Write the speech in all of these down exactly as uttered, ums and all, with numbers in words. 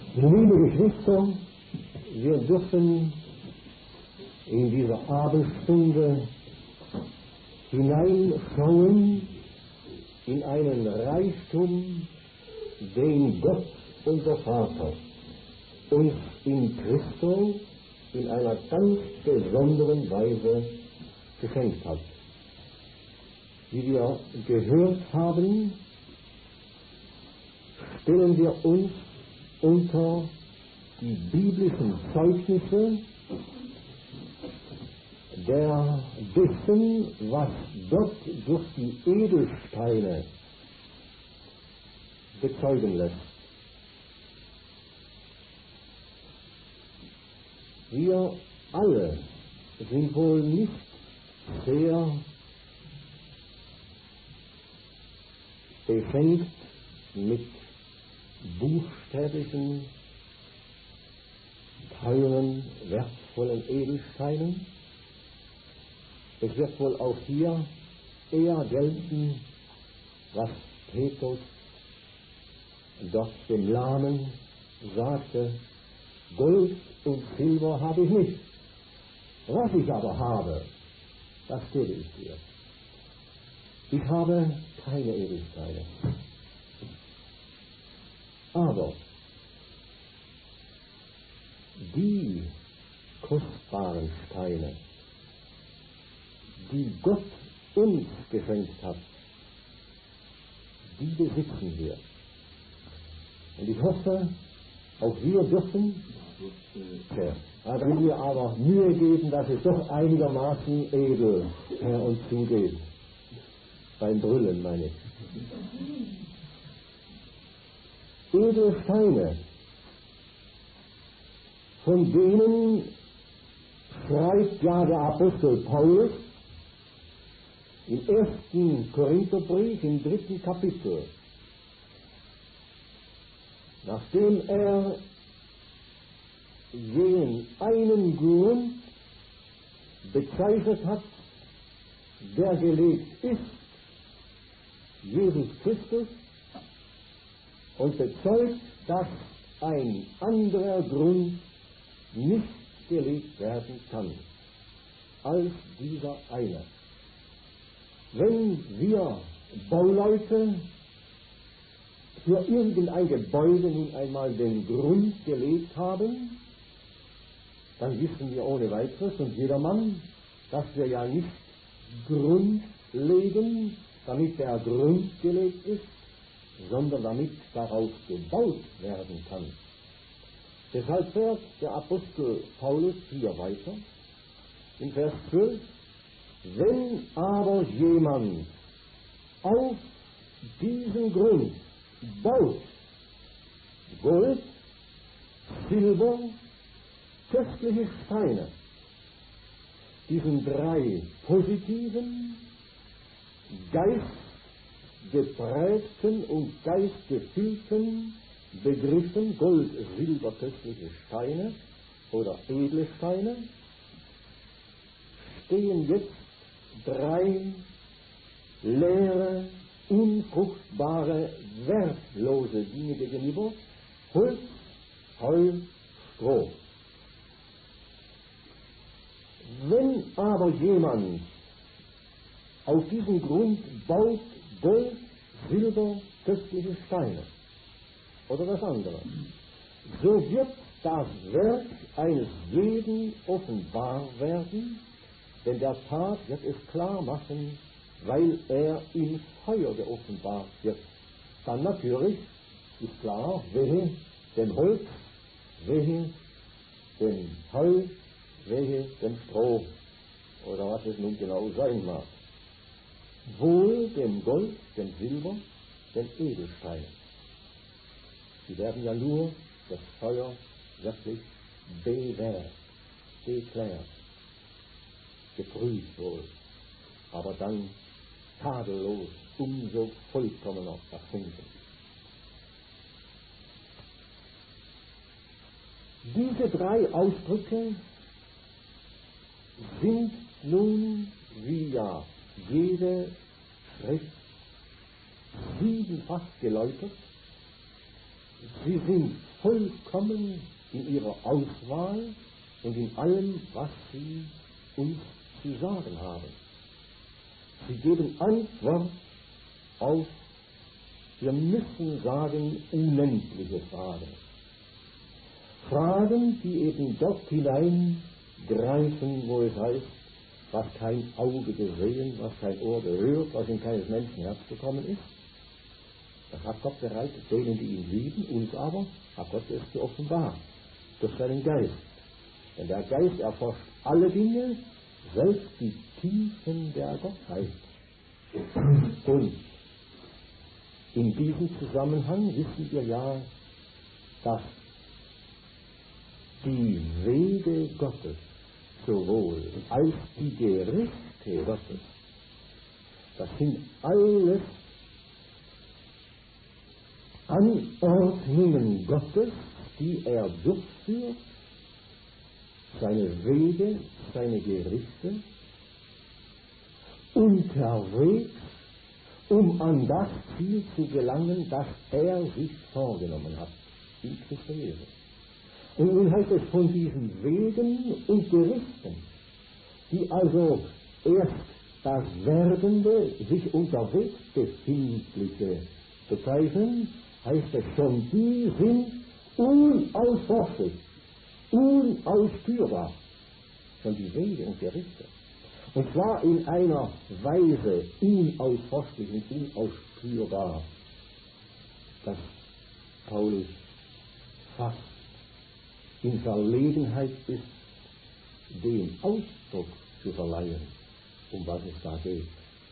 Liebe Geschwister, wir dürfen in dieser Abendstunde hineinschauen in einen Reichtum, den Gott, unser Vater, uns in Christus in einer ganz besonderen Weise geschenkt hat. Wie wir gehört haben, stellen wir uns unter die biblischen Zeugnisse der dessen, was Gott durch die Edelsteine bezeugen lässt. Wir alle sind wohl nicht sehr beschenkt mit buchstäblichen, teuren, wertvollen Edelsteinen. Es wird wohl auch hier eher gelten, was Petrus dort dem Lahmen sagte: Gold und Silber habe ich nicht, was ich aber habe, das gebe ich dir. Ich habe keine Edelsteine, aber die kostbaren Steine, die Gott uns geschenkt hat, die besitzen wir. Und ich hoffe, auch wir dürfen, ja, da will wir aber Mühe geben, dass es doch einigermaßen edel her und zugeht. Beim Brüllen, meine ich. Edelsteine, von denen schreibt ja der Apostel Paulus im ersten Korintherbrief, im dritten Kapitel, nachdem er jenen einen Grund bezeichnet hat, der gelegt ist, Jesus Christus, und bezeugt, dass ein anderer Grund nicht gelegt werden kann als dieser eine. Wenn wir Bauleute für irgendein Gebäude nun einmal den Grund gelegt haben, dann wissen wir ohne weiteres und jedermann, dass wir ja nicht Grund legen, damit der Grund gelegt ist, sondern damit darauf gebaut werden kann. Deshalb fährt der Apostel Paulus hier weiter in Vers zwölf: Wenn aber jemand auf diesen Grund baut, Gold, Silber, köstliche Steine, diesen drei positiven, geistgeprägten und geistgefüllten Begriffen Gold, Silber, köstliche Steine oder edle Steine, stehen jetzt drei leere, unfruchtbare, wertlose Dinge gegenüber: Holz, Heu, Stroh. Wenn aber jemand auf diesen Grund baut Gold, Silber, köstliche Steine oder das andere, so wird das Werk eines jeden offenbar werden, denn der Tag wird es klar machen, weil er im Feuer geoffenbart wird. Dann natürlich ist klar, wehe dem Holz, wehe dem Heu, wehe dem Stroh oder was es nun genau sein mag. Wohl dem Gold, dem Silber, dem Edelstein. Sie werden ja nur das Feuer wirklich bewährt, geklärt, geprüft wohl, aber dann tadellos, umso vollkommener erfunden. Diese drei Ausdrücke sind nun, wie ja jede Schrift siebenfach geläutert, Sie sind vollkommen in ihrer Auswahl und in allem, was sie uns zu sagen haben. Sie geben Antwort auf, wir müssen sagen, unendliche Fragen. Fragen, die eben dort hineingreifen, wo es heißt, was kein Auge gesehen, was kein Ohr gehört, was in keines Menschen Herz gekommen ist. Das hat Gott bereitet denen, die ihn lieben, uns aber hat Gott es geoffenbart durch seinen Geist. Denn der Geist erforscht alle Dinge, selbst die Tiefen der Gottheit. Und in diesem Zusammenhang wissen wir ja, dass die Wege Gottes sowohl als die Gerichte Gottes, das sind alles Anordnungen Gottes, die er durchführt, seine Wege, seine Gerichte, unterwegs, um an das Ziel zu gelangen, das er sich vorgenommen hat, in Christus Jesus. Und nun heißt es von diesen Wegen und Gerichten, die also erst das Werdende, sich unterwegs befindliche bezeichnen, heißt es schon, die sind unausforschlich, unausführbar, schon die Wege und Gerichte. Und zwar in einer Weise unausforschlich und unausführbar, dass Paulus fast in Verlegenheit ist, den Ausdruck zu verleihen, um was es da geht.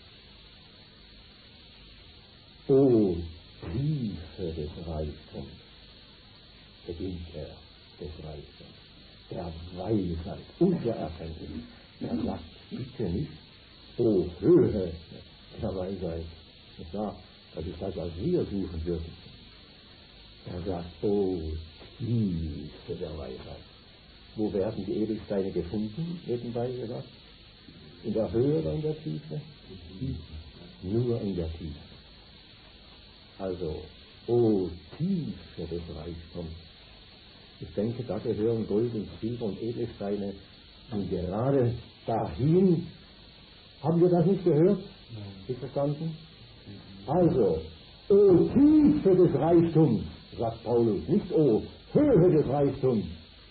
O Tiefe des Reichtums, beginnt er, des Reichtums, der Weisheit und der Erkenntnis. Er sagt, bitte nicht, o Höhe der Weisheit. Nicht wahr? Das ist das, was wir suchen würden. Er sagt, o Tiefe der Weisheit. Wo werden die Edelsteine gefunden, nebenbei gesagt? In der Höhe oder in der Tiefe? Nur in der Tiefe. Also, o Tiefe des Reichtums. Ich denke, da gehören Gold und Silber und Edelsteine und gerade dahin. Haben wir das nicht gehört? Ist verstanden? Also, o Tiefe des Reichtums, sagt Paulus, nicht o Höhe des Reichtums.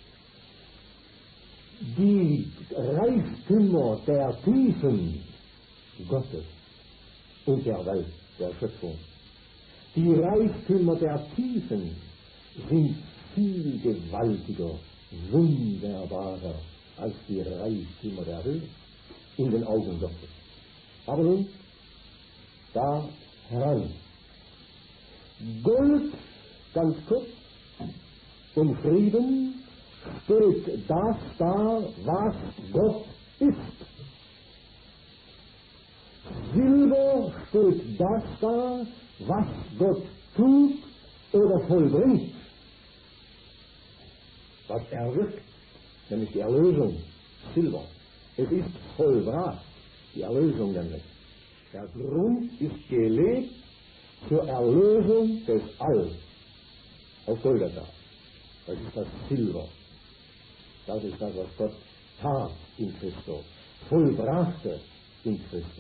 Die Reichtümer der Tiefen Gottes und der Welt, der Schöpfung. Die Reichtümer der Tiefen sind viel gewaltiger, wunderbarer als die Reichtümer der Höhe in den Augen Gottes. Aber nun, da heran. Gold, ganz kurz, umschrieben, steht das da, was Gott ist. Silber steht das da, was Gott tut oder vollbringt. Was er wirkt, nämlich die Erlösung. Silber. Es ist vollbracht, die Erlösung nämlich. Der Grund ist gelegt zur Erlösung des Alls auf Golgatha. Das ist das Silber. Das ist das, was Gott tat in Christus, vollbrachte in Christus.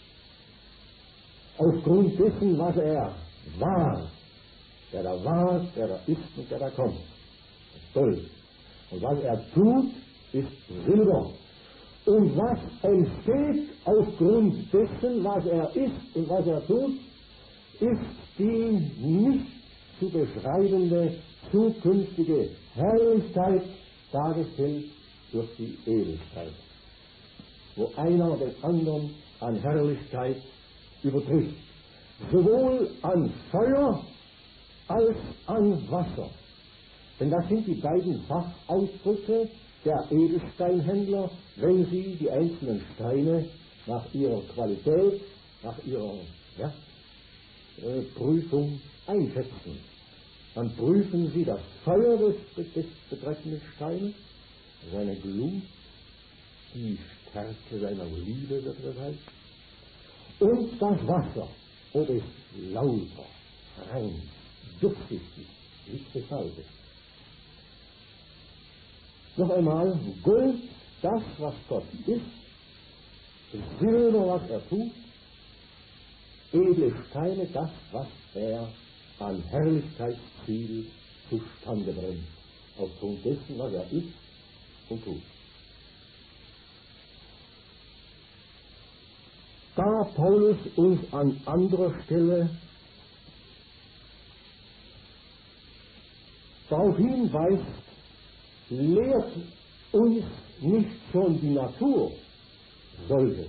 Aufgrund dessen, was er war, der da war, der da ist und der da kommt. Gold. Und was er tut, ist Silber. Und was entsteht aufgrund dessen, was er ist und was er tut, ist die nicht zu beschreibende zukünftige Herrlichkeit dargestellt durch die Ewigkeit, wo einer den anderen an Herrlichkeit übertrifft, sowohl an Feuer als an Wasser. Denn das sind die beiden Fachausdrücke der Edelsteinhändler, wenn sie die einzelnen Steine nach ihrer Qualität, nach ihrer ja, äh, Prüfung einschätzen. Dann prüfen sie das Feuer des, des betreffenden Steines, seine Glut, die Stärke seiner Liebe, wird das heißt, und das Wasser, ob es lauter, rein, durchsichtig lichte Salbe. Noch einmal, Gold, das, was Gott ist, Silber, was er tut, edle Steine, das, was er an Herrlichkeitsziel zustande bringt, aufgrund dessen, was er ist und tut. Da Paulus uns an anderer Stelle darauf hinweist, lehrt uns nicht schon die Natur solche.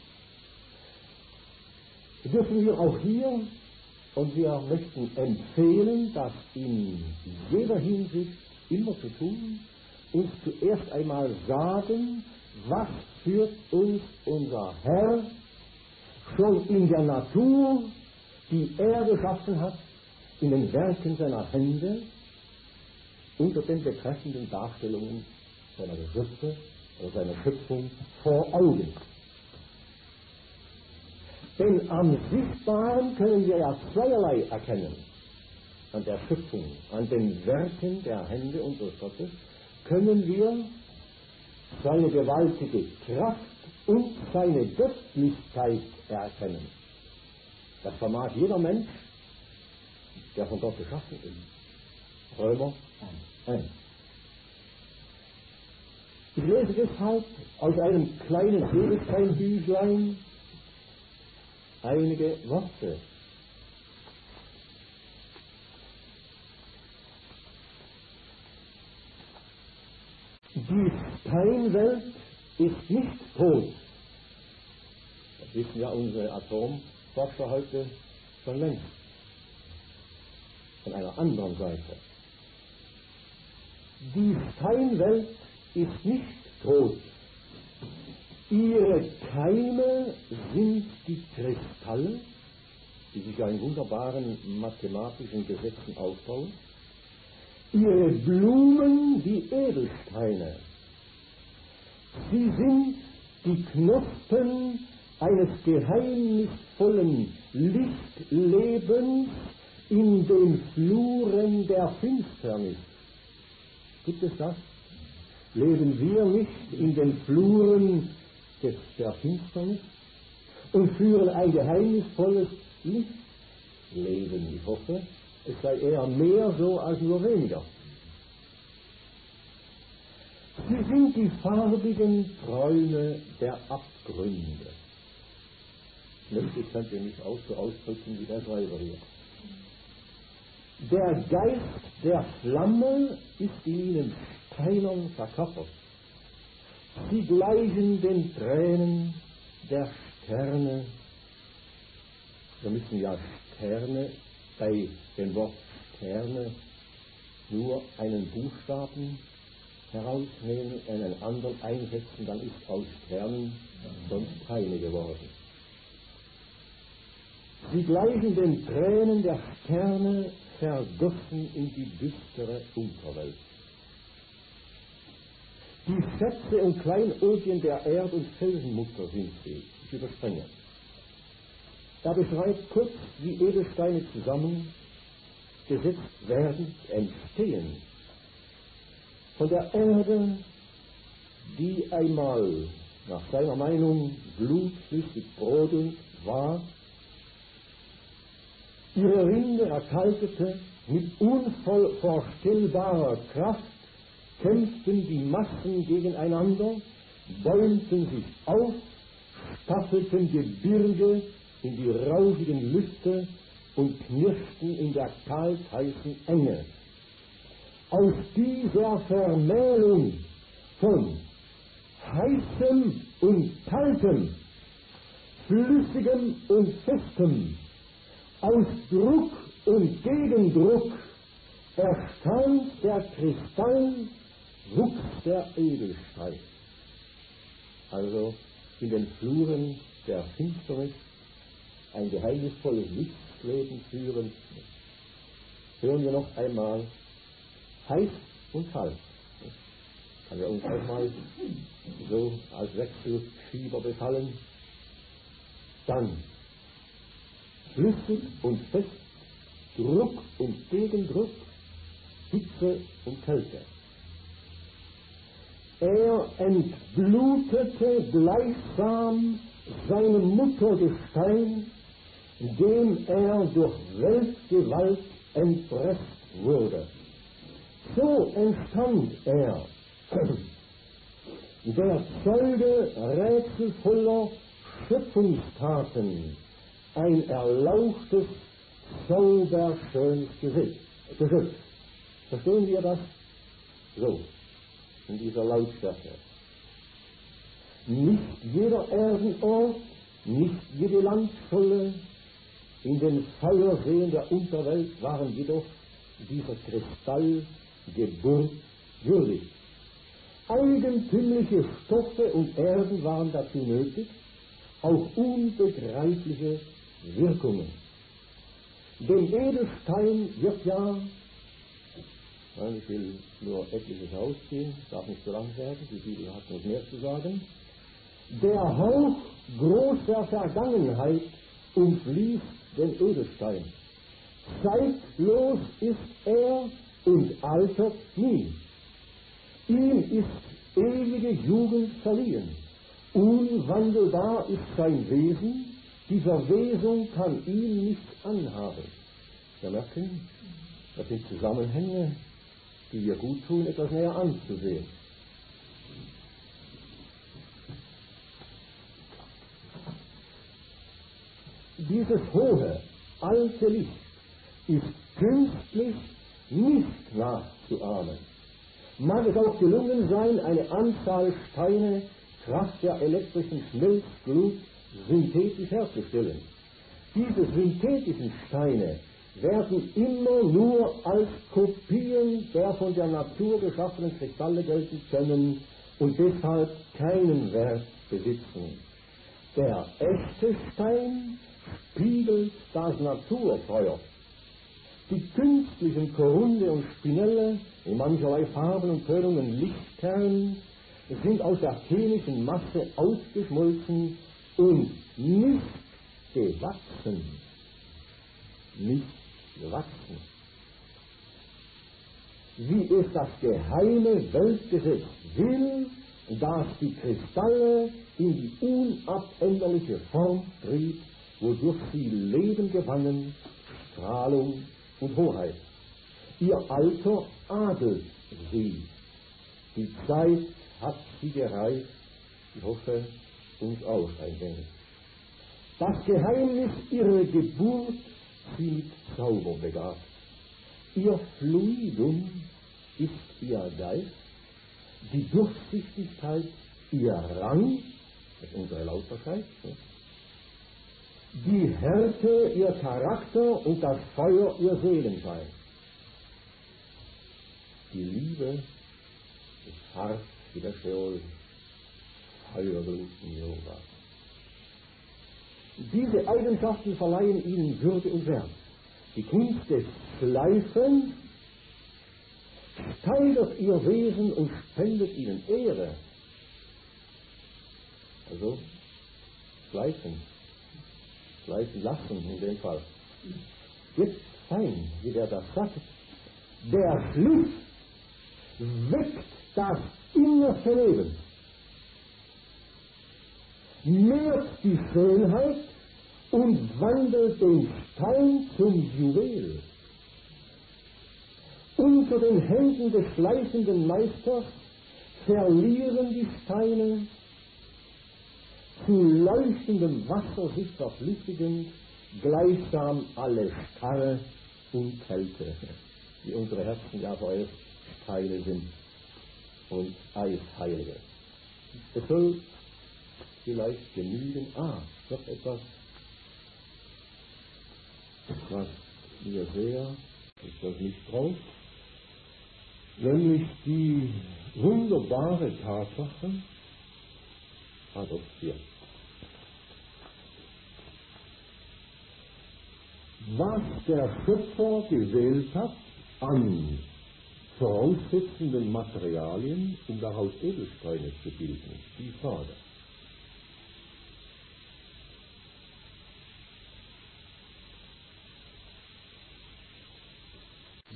Dürfen wir auch hier, und wir möchten empfehlen, das in jeder Hinsicht immer zu tun, uns zuerst einmal sagen, was führt uns unser Herr schon in der Natur, die er geschaffen hat, in den Werken seiner Hände, unter den betreffenden Darstellungen seiner Geschöpfe oder seiner Schöpfung vor Augen. Denn am Sichtbaren können wir ja zweierlei erkennen. An der Schöpfung, an den Werken der Hände unseres Gottes können wir seine gewaltige Kraft und seine Göttlichkeit erkennen. Das vermag jeder Mensch, der von Gott geschaffen ist. Römer eins. Ich lese deshalb aus einem kleinen Hebelsteinbüchlein einige Worte. Die Steinwelt ist nicht tot. Das wissen ja unsere Atomforscher heute schon längst. Von einer anderen Seite. Die Steinwelt ist nicht tot. Ihre Keime sind die Kristalle, die sich ja in wunderbaren mathematischen Gesetzen aufbauen. Ihre Blumen die Edelsteine. Sie sind die Knospen eines geheimnisvollen Lichtlebens in den Fluren der Finsternis. Gibt es das? Leben wir nicht in den Fluren des, der Finsternis und führen ein geheimnisvolles Lichtleben? Ich hoffe, es sei eher mehr so als nur weniger. Sie sind die farbigen Träume der Abgründe. Ich könnte mich auch so ausdrücken wie der Schreiber hier. Der Geist der Flamme ist in ihnen steinern verkörpert. Sie gleichen den Tränen der Sterne. Wir müssen ja Sterne bei dem Wort Sterne nur einen Buchstaben herausnehmen, einen anderen einsetzen, dann ist aus Sternen sonst keine geworden. Sie gleichen den Tränen der Sterne, vergossen in die düstere Unterwelt. Die Schätze und Kleinodien der Erd- und Felsenmutter sind sie. Ich überspringe. Da beschreibt kurz, wie Edelsteine zusammengesetzt werden, entstehen. Von der Erde, die einmal nach seiner Meinung blutflüssig brodelnd war, ihre Rinde erkaltete, mit unvorstellbarer Kraft kämpften die Massen gegeneinander, bäumten sich auf, staffelten Gebirge in die rauchigen Lüfte und knirschten in der kaltheißen Enge. Aus dieser Vermählung von heißem und kaltem, flüssigem und festem, aus Druck und Gegendruck erstand der Kristall, wuchs der Edelstein. Also in den Fluren der Finsternis ein geheimnisvolles Lichtleben führen. Hören wir noch einmal heiß und kalt. Kann ja uns auch mal so als Wechselfieber befallen. Dann flüssig und fest, Druck und Gegendruck, Hitze und Kälte. Er entblutete gleichsam seine Muttergestein, dem er durch Weltgewalt entpresst wurde. So entstand er, der Zeuge rätselvoller Schöpfungstaten, ein erlauchtes, sauberschönes Gesicht. Geschöpf. Verstehen wir das? So, in dieser Lautstärke. Nicht jeder Erdenort, nicht jede Landscholle in den Feuerseen der Unterwelt waren jedoch dieser Kristallgeburt würdig. Eigentümliche Stoffe und Erden waren dazu nötig, auch unbegreifliche Wirkungen. Dem Edelstein wird ja, nein, ich will nur etliches ausziehen, darf nicht so lang werden, die Bibel hat noch mehr zu sagen, der Hauch großer Vergangenheit umfließt den Edelstein. Zeitlos ist er und altert nie. Ihm ist ewige Jugend verliehen. Unwandelbar ist sein Wesen, die Verwesung kann ihn nichts anhaben. Wir merken, das sind Zusammenhänge, die wir gut tun, etwas näher anzusehen. Dieses hohe, alte Licht ist künstlich nicht nachzuahmen. Mag es auch gelungen sein, eine Anzahl Steine Kraft der elektrischen Schmelzglut synthetisch herzustellen. Diese synthetischen Steine werden immer nur als Kopien der von der Natur geschaffenen Kristalle gelten können und deshalb keinen Wert besitzen. Der echte Stein spiegelt das Naturfeuer. Die künstlichen Korunde und Spinelle in mancherlei Farben und Tönungen Lichtkern sind aus der chemischen Masse ausgeschmolzen und nicht gewachsen. Nicht gewachsen. Wie es das geheime Weltgesetz will, dass die Kristalle in die unabänderliche Form trieb, wodurch sie Leben gewannen, Strahlung und Hoheit. Ihr Alter adelt sie. Die Zeit hat sie gereift, ich hoffe, uns auch ein wenig. Das Geheimnis ihrer Geburt sie mit Zauber begabt. Ihr Fluidum ist ihr Geist, die Durchsichtigkeit ihr Rang, das ist unsere Lauterkeit, die Härte ihr Charakter und das Feuer ihr Seelenschein. Die Liebe ist hart wie der Scheol, Feuerglut in Jehova. Diese Eigenschaften verleihen ihnen Würde und Wert. Die Kunst des Schleifens steigert ihr Wesen und spendet ihnen Ehre. Also, schleifen. Schleifen lassen in dem Fall. Jetzt fein, wie der das sagt. Der Schliff weckt das innerste Leben, mehrt die Schönheit und wandelt den Stein zum Juwel. Unter den Händen des schleifenden Meisters verlieren die Steine, zu leuchtendem Wasser sich verflüchtigend, gleichsam alle Starre und Kälte, wie unsere Herzen ja vorerst Steine sind und Eisheilige. Es soll vielleicht genügen, ah, noch etwas, was mir sehr, ist das nicht drauf, nämlich die wunderbare Tatsache, ah doch, hier, was der Schöpfer gewählt hat an voraussetzenden Materialien, um daraus Edelsteine zu bilden, die Frage.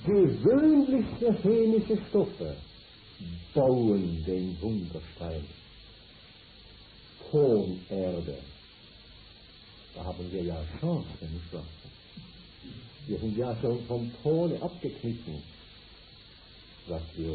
gewöhnlichste chemische Stoffe bauen den Wunderstein. Tonerde. Da haben wir ja Chance, nicht wahr? Wir sind ja schon vom Tone abgeknitten, sagt Gott.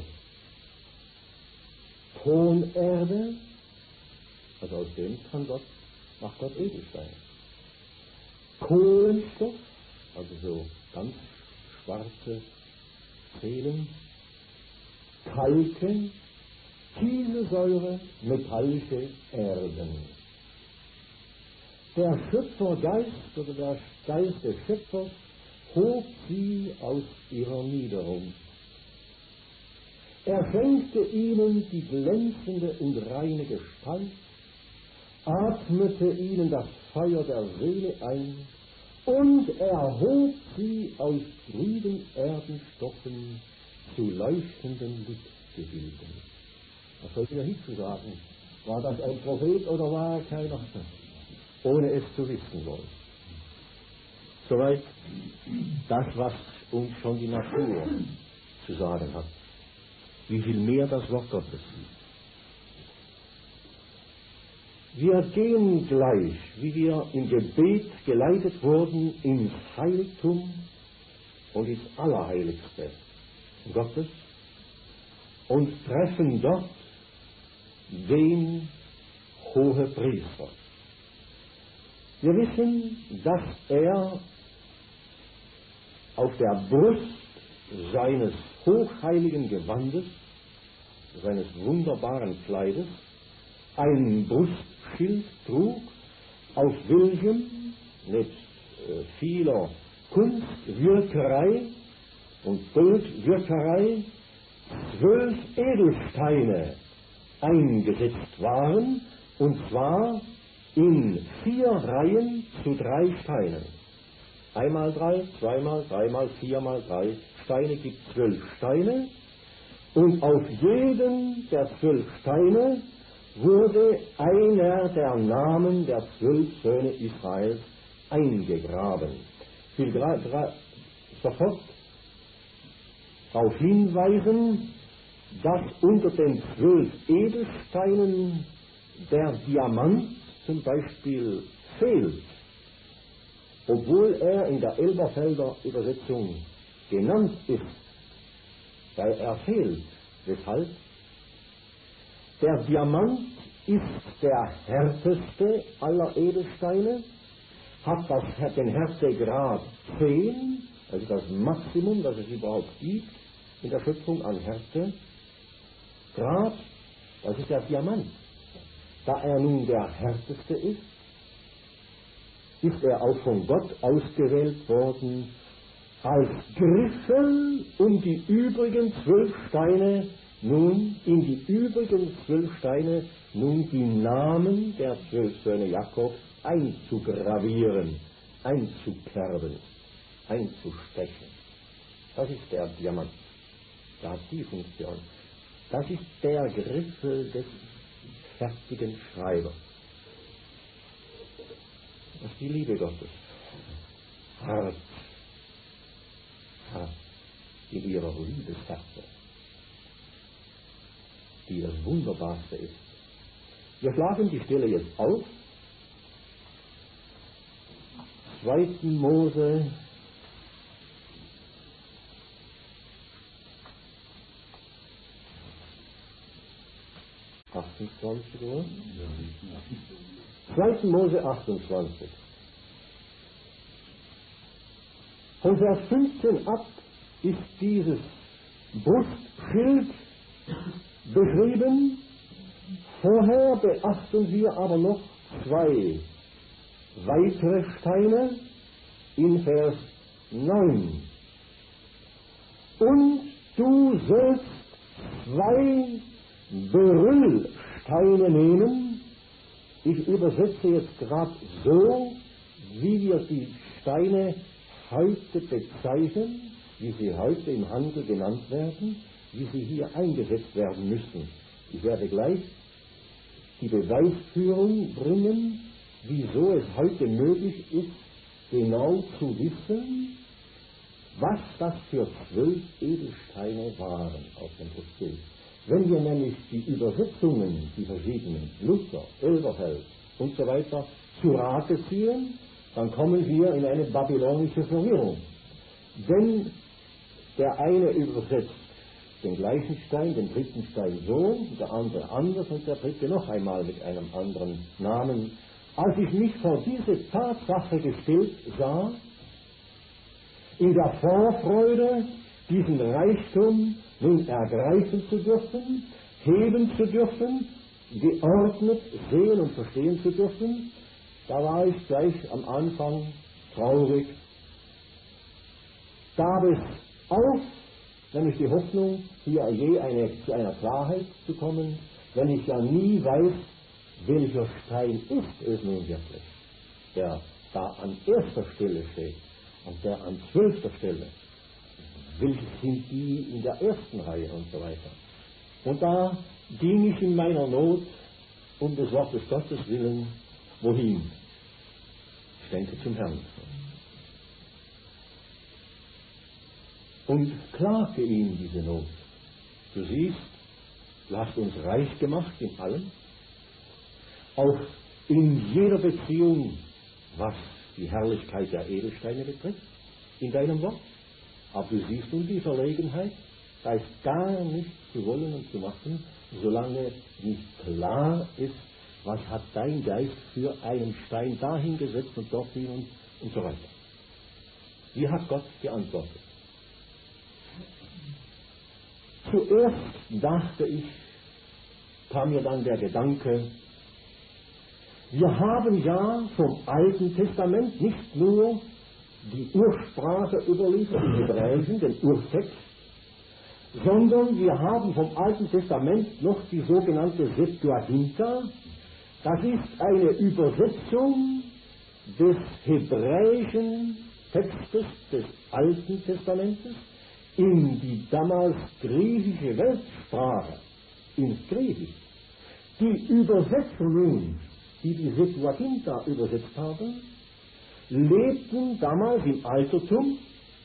Tonerde, also aus dem kann Gott, macht Gott Edelstein. Kohlenstoff, also so ganz schwarze Zellen, Kalken, Kieselsäure, metallische Erden. Der Schöpfergeist oder der Geist des Schöpfers hob sie aus ihrer Niederung. Er schenkte ihnen die glänzende und reine Gestalt, atmete ihnen das Feuer der Seele ein und erhob sie aus trüben Erdenstoffen zu leuchtenden Lichtgebilden. Was sollte er hierzu sagen? War das ein Prophet oder war er keiner? Ohne es zu wissen wollen. Soweit das, was uns schon die Natur zu sagen hat. Wie viel mehr das Wort Gottes. Wir gehen gleich, wie wir im Gebet geleitet wurden, ins Heiligtum und ins Allerheiligste Gottes und treffen dort den Hohepriester. Wir wissen, dass er auf der Brust seines hochheiligen Gewandes, seines wunderbaren Kleides, ein Brustschild trug, auf welchem nebst äh, vieler Kunstwirkerei und Goldwirkerei zwölf Edelsteine eingesetzt waren, und zwar in vier Reihen zu drei Steinen. Einmal drei, zweimal, dreimal, viermal drei Steine gibt zwölf Steine, und auf jeden der zwölf Steine wurde einer der Namen der zwölf Söhne Israels eingegraben. Ich will gerade sofort darauf hinweisen, dass unter den zwölf Edelsteinen der Diamant zum Beispiel fehlt, obwohl er in der Elberfelder Übersetzung genannt ist, weil er fehlt. Weshalb? Der Diamant ist der härteste aller Edelsteine, hat das, den Härtegrad zehn, also das Maximum, das es überhaupt gibt in der Schöpfung an Härtegrad, das ist der Diamant. Da er nun der härteste ist, ist er auch von Gott ausgewählt worden als Griffel, um die übrigen zwölf Steine nun, in die übrigen zwölf Steine nun die Namen der zwölf Söhne Jakobs einzugravieren, einzukerben, einzustechen. Das ist der Diamant. Das hat die Funktion. Das ist der Griffel des fertigen Schreibers. Das ist die Liebe Gottes. Hart, hart in ihrer Liebeshärte, die das Wunderbarste ist. Wir schlagen die Stelle jetzt auf. zweiten Mose achtundzwanzig, oder? zweiten Mose achtundzwanzig. Von Vers fünfzehn ab ist dieses Brustschild beschrieben. Vorher beachten wir aber noch zwei weitere Steine in Vers neun. Und du sollst zwei Berüllsteine nehmen. Ich übersetze jetzt gerade so, wie wir die Steine heute bezeichnen, wie sie heute im Handel genannt werden, wie sie hier eingesetzt werden müssen. Ich werde gleich die Beweisführung bringen, wieso es heute möglich ist, genau zu wissen, was das für zwölf Edelsteine waren auf dem Bild. Wenn wir nämlich die Übersetzungen, die verschiedenen, Luther, Elberfeld und so weiter, zu Rate ziehen, dann kommen wir in eine babylonische Verwirrung. Denn der eine übersetzt den gleichen Stein, den dritten Stein so, der andere anders und der dritte noch einmal mit einem anderen Namen. Als ich mich vor diese Tatsache gestellt sah, in der Vorfreude, diesen Reichtum nun ergreifen zu dürfen, heben zu dürfen, geordnet sehen und verstehen zu dürfen, da war ich gleich am Anfang traurig. Gab es auf, nämlich die Hoffnung, hier je eine, zu einer Klarheit zu kommen, wenn ich ja nie weiß, welcher Stein ist es nun wirklich, der da an erster Stelle steht und der an zwölfter Stelle. Welche sind die in der ersten Reihe und so weiter. Und da ging ich in meiner Not um des Wortes Gottes willen, wohin? Ich denke zum Herrn. Und klagte ihm diese Not. Du siehst, du hast uns reich gemacht in allem, auch in jeder Beziehung, was die Herrlichkeit der Edelsteine betrifft, in deinem Wort. Aber du siehst nun die Verlegenheit, da ist gar nichts zu wollen und zu machen, solange nicht klar ist, was hat dein Geist für einen Stein dahin gesetzt und dorthin und, und so weiter. Wie hat Gott geantwortet? Zuerst dachte ich, kam mir dann der Gedanke, wir haben ja vom Alten Testament nicht nur die Ursprache überliefert, im Hebräischen, den Urtext, sondern wir haben vom Alten Testament noch die sogenannte Septuaginta. Das ist eine Übersetzung des hebräischen Textes des Alten Testamentes in die damals griechische Weltsprache, ins Griechisch. Die Übersetzungen, die die Septuaginta übersetzt haben, lebten damals im Altertum,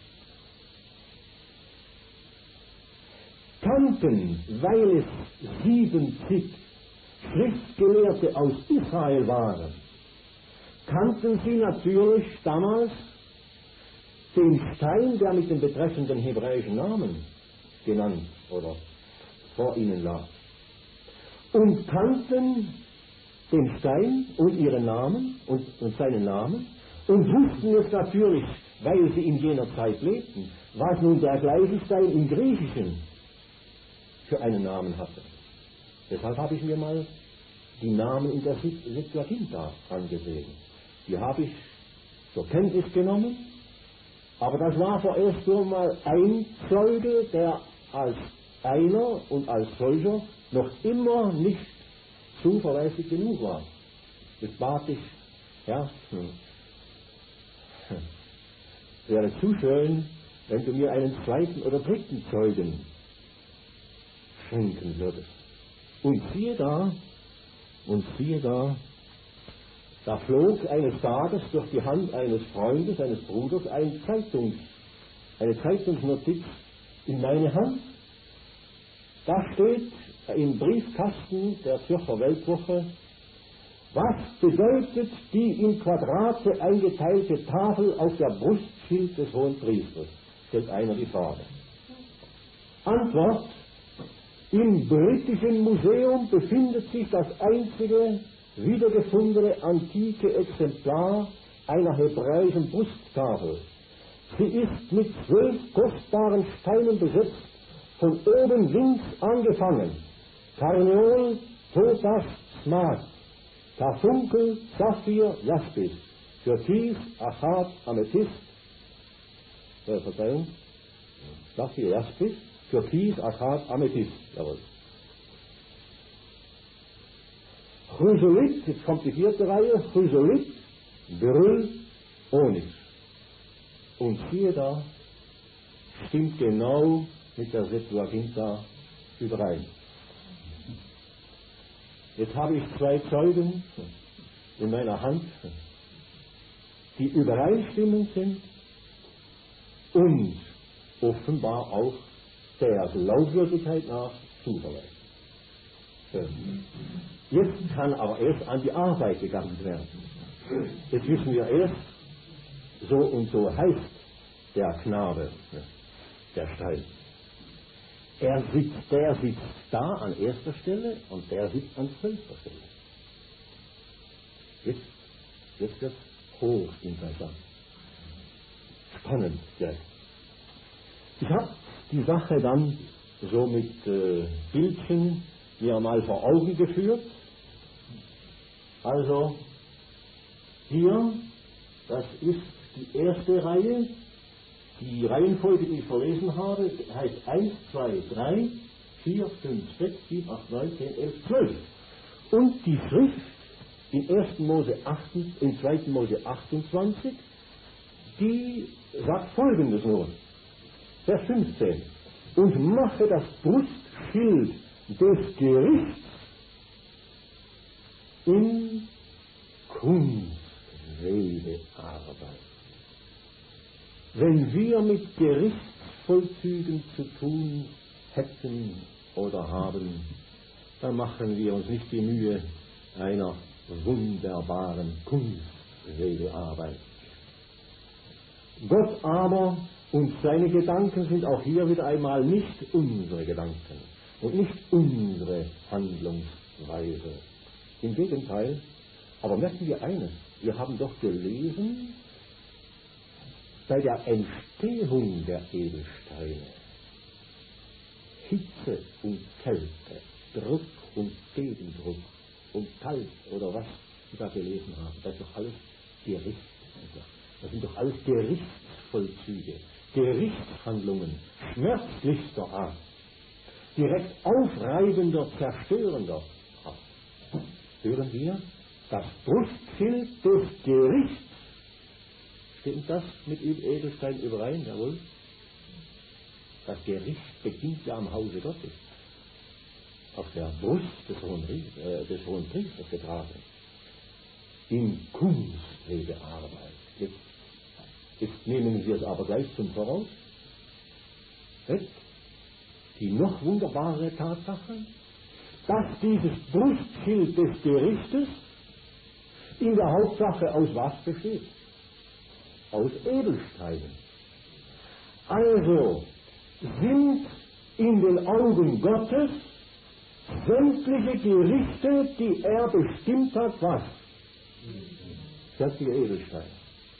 kannten, weil es siebenzig Schriftgelehrte aus Israel waren, kannten sie natürlich damals den Stein, der mit dem betreffenden hebräischen Namen genannt oder vor ihnen lag, und kannten den Stein und ihren Namen und, und seinen Namen und wussten es natürlich, weil sie in jener Zeit lebten, was nun der gleiche Stein im Griechischen für einen Namen hatte. Deshalb habe ich mir mal die Namen in der Septuaginta angesehen. Die habe ich zur Kenntnis genommen, aber das war vorerst nur mal ein Zeuge, der als einer und als solcher noch immer nicht zuverlässig genug war. Das bat ich, ja, hm, wäre zu schön, wenn du mir einen zweiten oder dritten Zeugen schenken würdest. Und siehe da, und siehe da, da flog eines Tages durch die Hand eines Freundes, eines Bruders, ein Zeitungs, eine Zeitungsnotiz in meine Hand. Da steht im Briefkasten der Zürcher Weltwoche, was bedeutet die in Quadrate eingeteilte Tafel auf der Brustschild des Hohenpriesters? Stellt einer die Frage. Antwort: Im Britischen Museum befindet sich das einzige wiedergefundene antike Exemplar einer hebräischen Brusttafel. Sie ist mit zwölf kostbaren Steinen besetzt, von oben links angefangen. Karneol, Topas, Smaragd, Karfunkel, Saphir, Jaspis, Türkis, Achat, Amethyst, äh, Verzeihung, Saphir, Jaspis, Türkis, Achat, Amethyst, jawohl. Chrysolit, jetzt kommt die vierte Reihe, Chrysolit, Beryl, Onyx. Und siehe da, stimmt genau mit der Septuaginta überein. Jetzt habe ich zwei Zeugen in meiner Hand, die übereinstimmend sind, und offenbar auch der Glaubwürdigkeit nach zuverlässig. Jetzt kann aber erst an die Arbeit gegangen werden. Jetzt wissen wir erst, so und so heißt der Knabe, der Stein. Er sitzt, der sitzt da an erster Stelle und der sitzt an zwölfter Stelle. Jetzt, jetzt wird es hochinteressant. Spannend, ja. Ich habe die Sache dann so mit äh, Bildchen mir mal vor Augen geführt. Also, hier, das ist die erste Reihe. Die Reihenfolge, die ich verlesen habe, heißt eins, zwei, drei, vier, fünf, sechs, sieben, acht, neun, zehn, elf, zwölf. Und die Schrift in ersten Mose acht, in zweiten Mose achtundzwanzig, die sagt Folgendes nur. Vers fünfzehn. Und mache das Brustschild des Gerichts in Kunstredearbeit. Wenn wir mit Gerichtsvollzügen zu tun hätten oder haben, dann machen wir uns nicht die Mühe einer wunderbaren Kunstredearbeit. Gott aber und seine Gedanken sind auch hier wieder einmal nicht unsere Gedanken und nicht unsere Handlungsweise. Im Gegenteil, aber merken wir eines, wir haben doch gelesen, bei der Entstehung der Edelsteine, Hitze und Kälte, Druck und Gegendruck und kalt oder was Sie da gelesen haben, das ist doch alles Gericht. Das sind doch alles Gerichtsvollzüge, Gerichtshandlungen, schmerzlichster Art, direkt aufreibender, zerstörender Art. Hören wir? Das Brustschild des Gerichts. Stimmt das mit Edelstein überein, jawohl? Das Gericht beginnt ja am Hause Gottes, auf der Brust des Hohen, äh, des Hohen Priesters getragen, in Kunstredearbeit. Jetzt, jetzt nehmen wir es aber gleich zum Voraus. Jetzt die noch wunderbare Tatsache, dass dieses Brustschild des Gerichtes in der Hauptsache aus was besteht? Aus Edelsteinen. Also sind in den Augen Gottes sämtliche Gerichte, die er bestimmt hat, was? Sämtliche Edelsteine.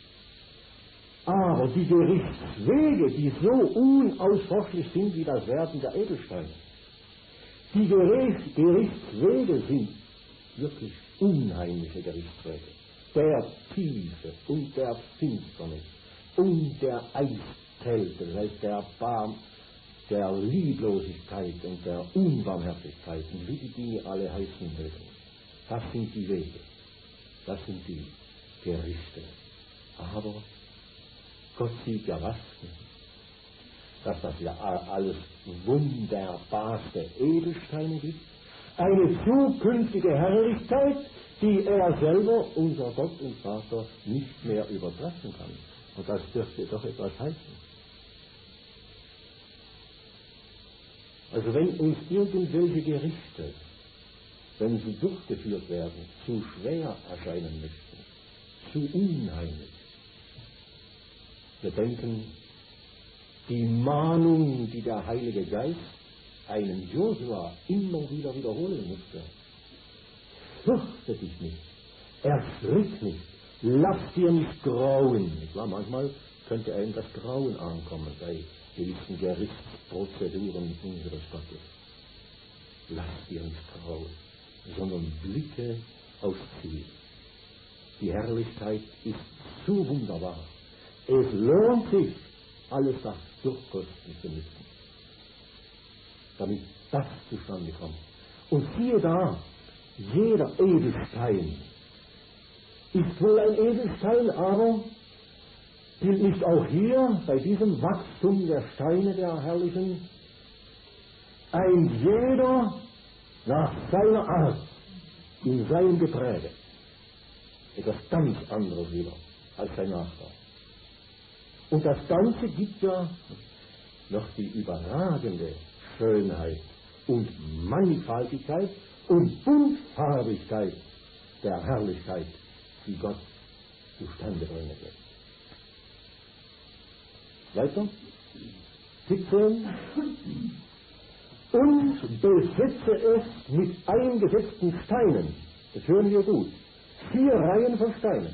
Aber die Gerichtswege, die so unausforschlich sind wie das Werden der Edelsteine, die Gericht, Gerichtswege sind wirklich unheimliche Gerichtswege. Der Tiefe und der Finsternis und der Eiskälte, das heißt der Barm, der Lieblosigkeit und der Unbarmherzigkeit und wie die Dinge alle heißen mögen. Das sind die Wege, das sind die Gerichte. Aber Gott sieht ja was, dass das ja alles wunderbarste Edelsteine gibt, eine zukünftige Herrlichkeit, die er selber, unser Gott und Vater, nicht mehr übertreffen kann. Und das dürfte doch etwas heißen. Also wenn uns irgendwelche Gerichte, wenn sie durchgeführt werden, zu schwer erscheinen möchten, zu unheimlich, wir denken, die Mahnung, die der Heilige Geist einen Josua immer wieder wiederholen musste. Fürchte dich nicht, erschrick nicht, lass dir nicht grauen. Manchmal könnte einem das Grauen ankommen bei gewissen Gerichtsprozeduren unseres Gottes. Lass dir nicht grauen, sondern blicke aufs Ziel. Die Herrlichkeit ist zu wunderbar. Es lohnt sich, alles das durchkosten zu müssen, damit das zustande kommt. Und siehe da, jeder Edelstein ist wohl ein Edelstein, aber gilt nicht auch hier bei diesem Wachstum der Steine der Herrlichen ein jeder nach seiner Art, in seinem Gepräge, etwas ganz anderes wieder als sein Nachbar. Und das Ganze gibt ja noch die überragende Schönheit und Mannigfaltigkeit und Buntfarbigkeit der Herrlichkeit, die Gott zustande bringen wird. Weiter. siebzehn. Und besetze es mit eingesetzten Steinen. Das hören wir gut. Vier Reihen von Steinen.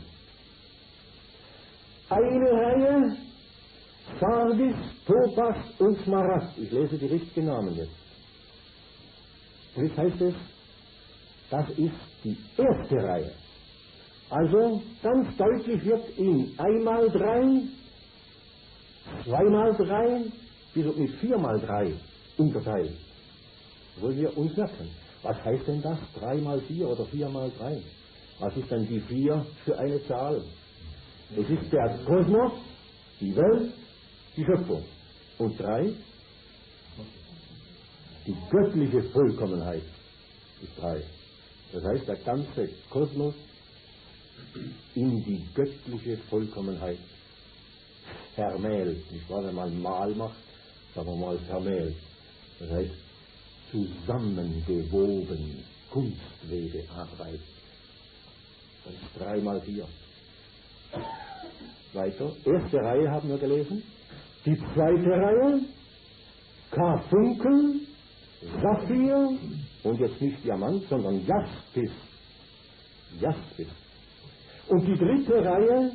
Eine Reihe Sardis, Topas und Smaragd. Ich lese die richtigen Namen jetzt. Und jetzt heißt es, das ist die erste Reihe. Also ganz deutlich wird in einmal drei, zweimal drei, bis mit viermal drei unterteilt. Das wollen wir uns merken. Was heißt denn das? Drei mal vier oder vier mal drei? Was ist denn die vier für eine Zahl? Es ist der Kosmos, die Welt, die Schöpfung. Und drei, die göttliche Vollkommenheit ist drei. Das heißt, der ganze Kosmos in die göttliche Vollkommenheit vermählt. Nicht wahr, wenn man mal macht, sagen wir mal vermählt. Das heißt, zusammengewoben, Kunstwebearbeit. Das ist drei mal vier. Weiter. Erste Reihe haben wir gelesen. Die zweite Reihe, Karfunkel, Saphir und jetzt nicht Diamant, sondern Jaspis. Jaspis. Und die dritte Reihe,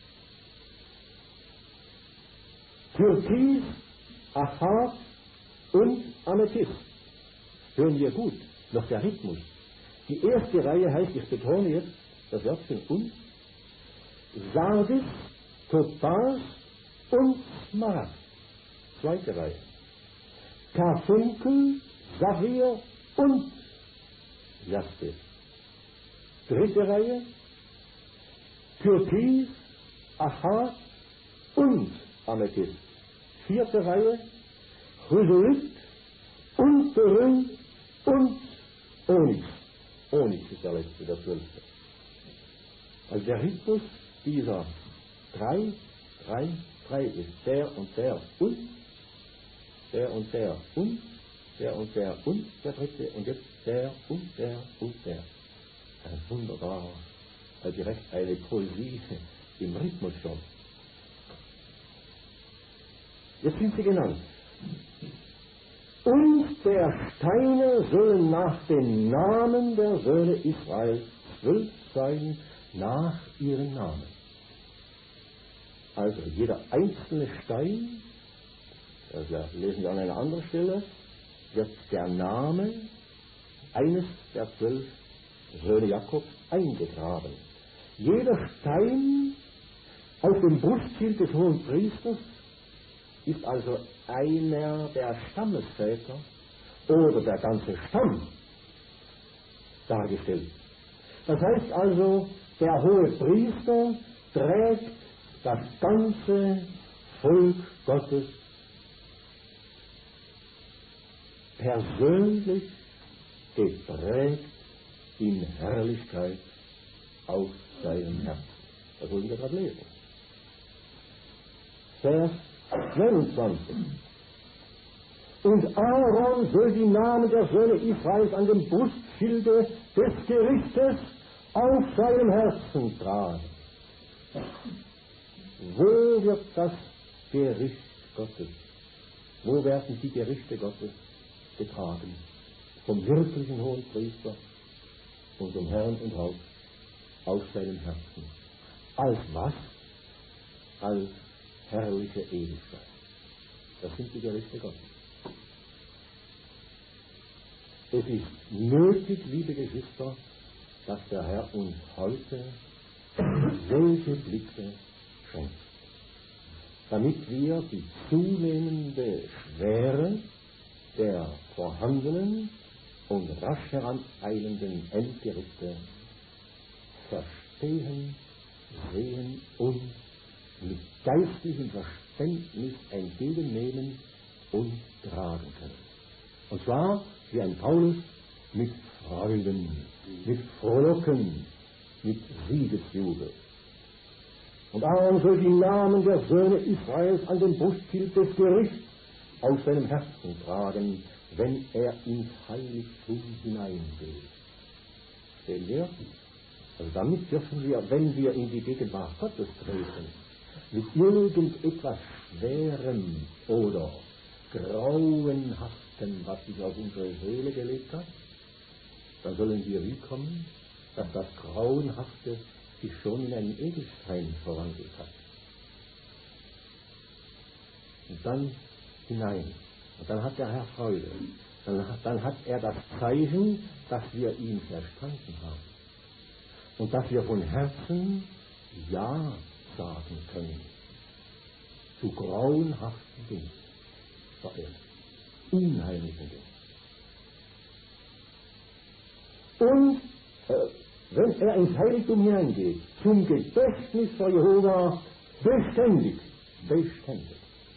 Türkis, Achat und Amethyst. Hören wir gut, noch der Rhythmus. Die erste Reihe heißt, ich betone jetzt das Wörtchen und, Sardis, Topas und Smaragd. Zweite Reihe. Karfunkel, Saphir und Jaspis. Dritte Reihe. Türkis, Achat und Amethyst. Vierte Reihe. Chrysolit und Beryl und Onyx. Onyx ist der letzte, der zwölfte. Also der Rhythmus dieser drei, drei, drei ist der und der und, der und der und, der und der und, der dritte und jetzt der und der und der. Ein wunderbar, also direkt eine Poesie im Rhythmus schon. Jetzt sind sie genannt. Und der Steine sollen nach den Namen der Söhne Israels zwölf sein, nach ihren Namen. Also jeder einzelne Stein, das lesen wir an einer anderen Stelle, wird der Name eines der zwölf Söhne Jakobs eingegraben. Jeder Stein auf dem Brustschild des hohen Priesters ist also einer der Stammesväter oder der ganze Stamm dargestellt. Das heißt also, der hohe Priester trägt das ganze Volk Gottes persönlich geprägt in Herrlichkeit auf seinem Herzen. Das wollen wir gerade lesen. Vers zweiundzwanzig. Und Aaron soll die Namen der Söhne Israels an dem Brustschilde des Gerichtes auf seinem Herzen tragen. Wo wird das Gericht Gottes, wo werden die Gerichte Gottes getragen? Vom wirklichen hohen Priester und vom Herrn und Haupt auf seinem Herzen. Als was? Als herrliche Ewigkeit. Das sind die Gerichte Gottes. Es ist nötig, liebe Geschwister, dass der Herr uns heute solche Blicke schenkt, damit wir die zunehmende Schwere der vorhandenen und rasch heraneilenden Endgerichte verstehen, sehen und mit geistigem Verständnis entgegennehmen und tragen können. Und zwar wie ein Paulus mit Freuden, mit Frohlocken, mit Siegesjubel. Und Aaron soll die Namen der Söhne Israels an den Brustschild des Gerichts aus seinem Herzen tragen, wenn er ins Heiligtum hineingeht. Sehen wir? Also damit dürfen wir, wenn wir in die Gegenwart Gottes treten, mit irgendetwas Schwerem oder Grauenhaftem, was sich auf unsere Seele gelegt hat, dann sollen wir wie kommen, dass das Grauenhafte sich schon in einen Edelstein verwandelt hat. Und dann hinein. Und dann hat der Herr Freude. Dann, dann hat er das Zeichen, dass wir ihn verstanden haben. Und dass wir von Herzen Ja sagen können. Zu grauenhaften Dingen. Verehrt. Unheimlichen Dingen. Und äh, wenn er ins Heiligtum hineingeht, zum Gedächtnis vor Jehova, beständig, beständig.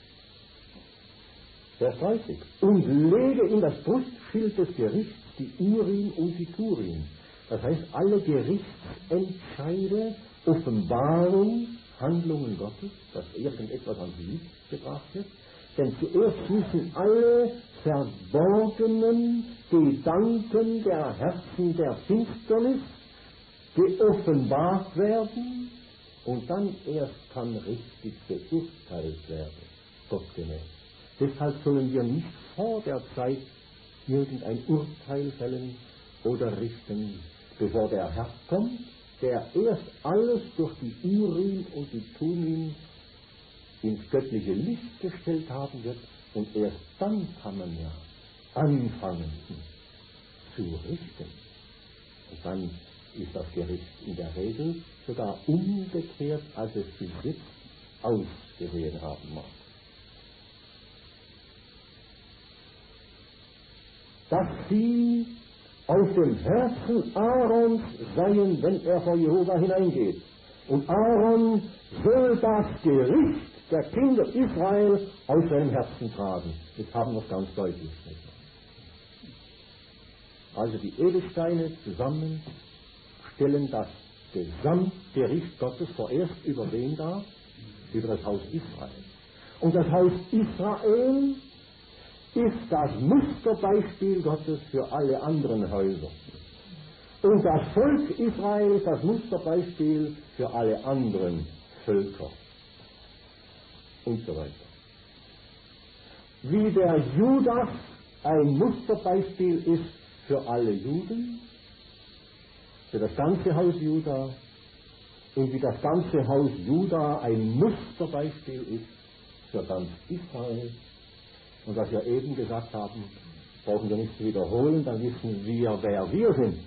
Vers dreißig. Und lege in das Brustschild des Gerichts die Urim und die Turim. Das heißt, alle Gerichtsentscheide, Offenbarung, Handlungen Gottes, dass irgendetwas ans Licht gebracht wird. Denn zuerst müssen alle verborgenen Gedanken der Herzen der Finsternis geoffenbart werden und dann erst kann richtig beurteilt werden, gottgemäß. Deshalb sollen wir nicht vor der Zeit irgendein Urteil fällen oder richten, bevor der Herr kommt, der erst alles durch die Urim und die Tumim ins göttliche Licht gestellt haben wird und erst dann kann man ja anfangen zu richten. Und dann ist das Gericht in der Regel sogar umgekehrt, als es bis jetzt ausgesehen haben mag. Dass sie aus dem Herzen Aarons seien, wenn er vor Jehova hineingeht. Und Aaron soll das Gericht der Kinder Israel aus seinem Herzen tragen. Das haben wir ganz deutlich. Also die Edelsteine zusammen stellen das Gesamtgericht Gottes vorerst über wen dar? Über das Haus Israel. Und das Haus Israel ist das Musterbeispiel Gottes für alle anderen Häuser. Und das Volk Israel ist das Musterbeispiel für alle anderen Völker. Und so weiter. Wie der Judas ein Musterbeispiel ist für alle Juden, für das ganze Haus Juda, und wie das ganze Haus Juda ein Musterbeispiel ist für ganz Israel. Und was wir eben gesagt haben, brauchen wir nicht zu wiederholen, dann wissen wir, wer wir sind.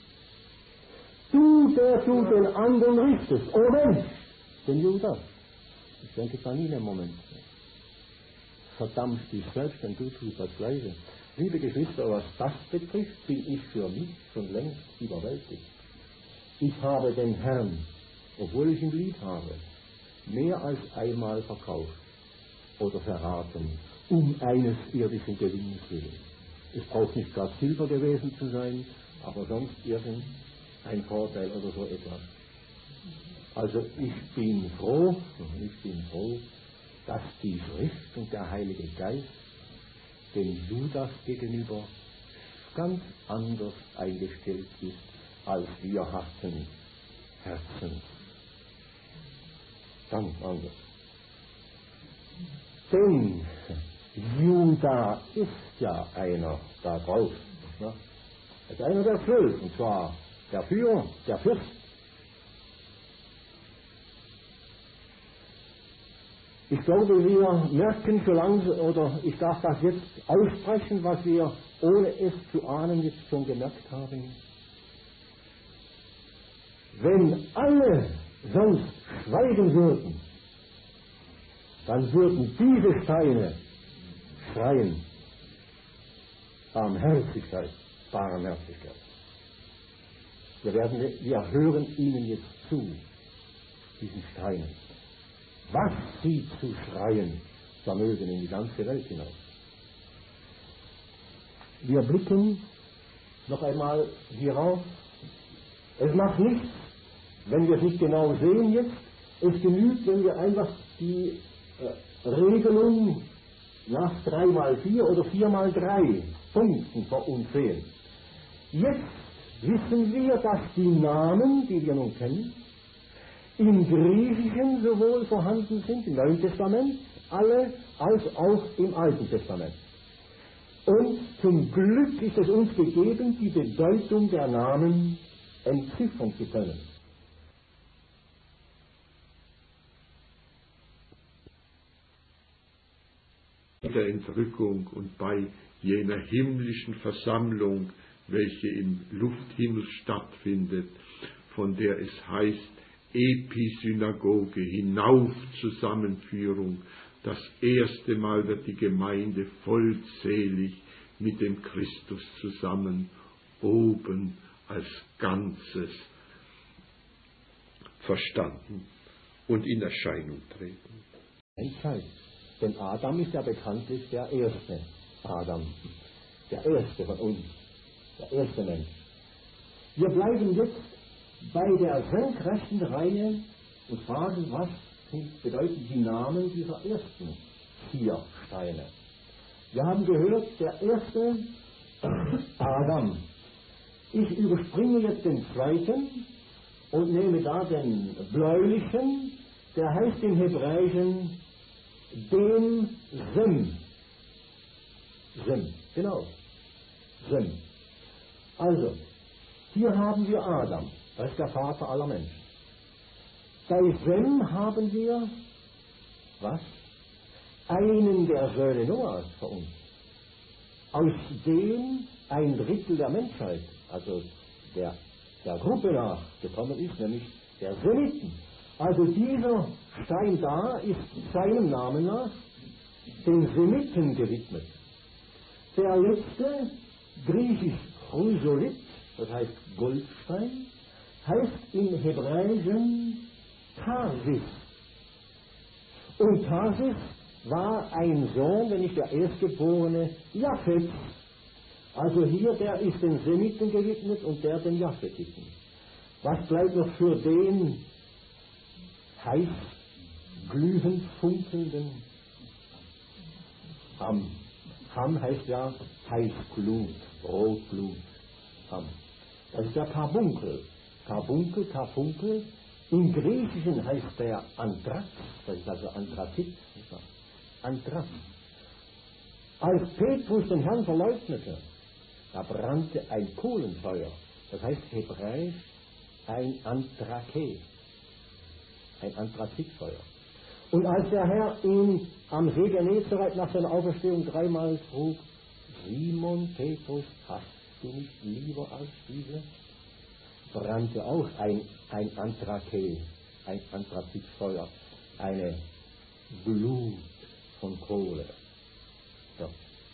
Du, der du den anderen richtest, oh Mensch, den Judas. Ich denke an ihn im Moment. Verdammst dich selbst, denn du tust das Gleiche. Liebe Geschwister, was das betrifft, bin ich für mich schon längst überwältigt. Ich habe den Herrn, obwohl ich ihn lieb habe, mehr als einmal verkauft oder verraten, um eines irdischen Gewinns willen. Es braucht nicht gerade Silber gewesen zu sein, aber sonst irgendein Vorteil oder so etwas. Also ich bin froh, ich bin froh, dass die Schrift und der Heilige Geist dem Judas gegenüber ganz anders eingestellt ist, als wir hatten Herzen. Ganz anders. Denn Juda ist ja einer da drauf. Ne? Er ist einer der zwölf, und zwar der Führer, der Fürst. Ich glaube, wir merken so langsam, oder ich darf das jetzt aussprechen, was wir, ohne es zu ahnen, jetzt schon gemerkt haben. Wenn alle sonst schweigen würden, dann würden diese Steine schreien. Barmherzigkeit, Barmherzigkeit. Wir, werden, wir hören ihnen jetzt zu, diesen Steinen. Was sie zu schreien vermögen in die ganze Welt hinaus. Wir blicken noch einmal hierauf. Es macht nichts, wenn wir es nicht genau sehen jetzt, Es genügt, wenn wir einfach die äh, Regelung nach drei mal vier oder vier mal drei Punkten vor uns sehen. Jetzt wissen wir, dass die Namen, die wir nun kennen, im Griechischen sowohl vorhanden sind, im Neuen Testament, alle, als auch im Alten Testament. Und zum Glück ist es uns gegeben, die Bedeutung der Namen entziffern zu können. Der Entrückung und bei jener himmlischen Versammlung, welche im Lufthimmel stattfindet, von der es heißt Episynagoge, Hinaufzusammenführung. Das erste Mal wird die Gemeinde vollzählig mit dem Christus zusammen oben als Ganzes verstanden und in Erscheinung treten. Entscheidend. Denn Adam ist ja bekanntlich der erste Adam, der erste von uns, der erste Mensch. Wir bleiben jetzt bei der senkrechten Reihe und fragen, was bedeuten die Namen dieser ersten vier Steine. Wir haben gehört, der erste Adam. Ich überspringe jetzt den zweiten und nehme da den bläulichen, der heißt im Hebräischen dem Sem. Sem, genau. Sem. Also, hier haben wir Adam, das ist der Vater aller Menschen. Bei Sem haben wir, was? Einen der Söhne Noahs für uns. Aus dem ein Drittel der Menschheit, also der, der Gruppe nach gekommen ist, nämlich der Semiten. Also dieser Stein da ist seinem Namen nach den Semiten gewidmet. Der letzte, griechisch Chrysolit, das heißt Goldstein, heißt im Hebräischen Tarsis. Und Tarsis war ein Sohn, wenn nicht der Erstgeborene, Japhet. Also hier, der ist den Semiten gewidmet und der den Japhetiten. Was bleibt noch für den heiß, glühend funkelnden Ham? Ham heißt ja Heißglut, Rotglut. Ham. Das ist der Karbunkel. Karbunkel, Karfunkel. Im Griechischen heißt der Anthrax, das ist also Anthrazit. Anthrax. Als Petrus den Herrn verleugnete, da brannte ein Kohlenfeuer. Das heißt hebräisch ein Anthrake, ein Anthrazitfeuer. Und als der Herr ihn am See Genezareth nach seiner Auferstehung dreimal frug, Simon Petrus, hast du mich lieber als diese? Brannte auch ein, ein Anthrake, ein Anthrazitfeuer, eine Glut von Kohle. So.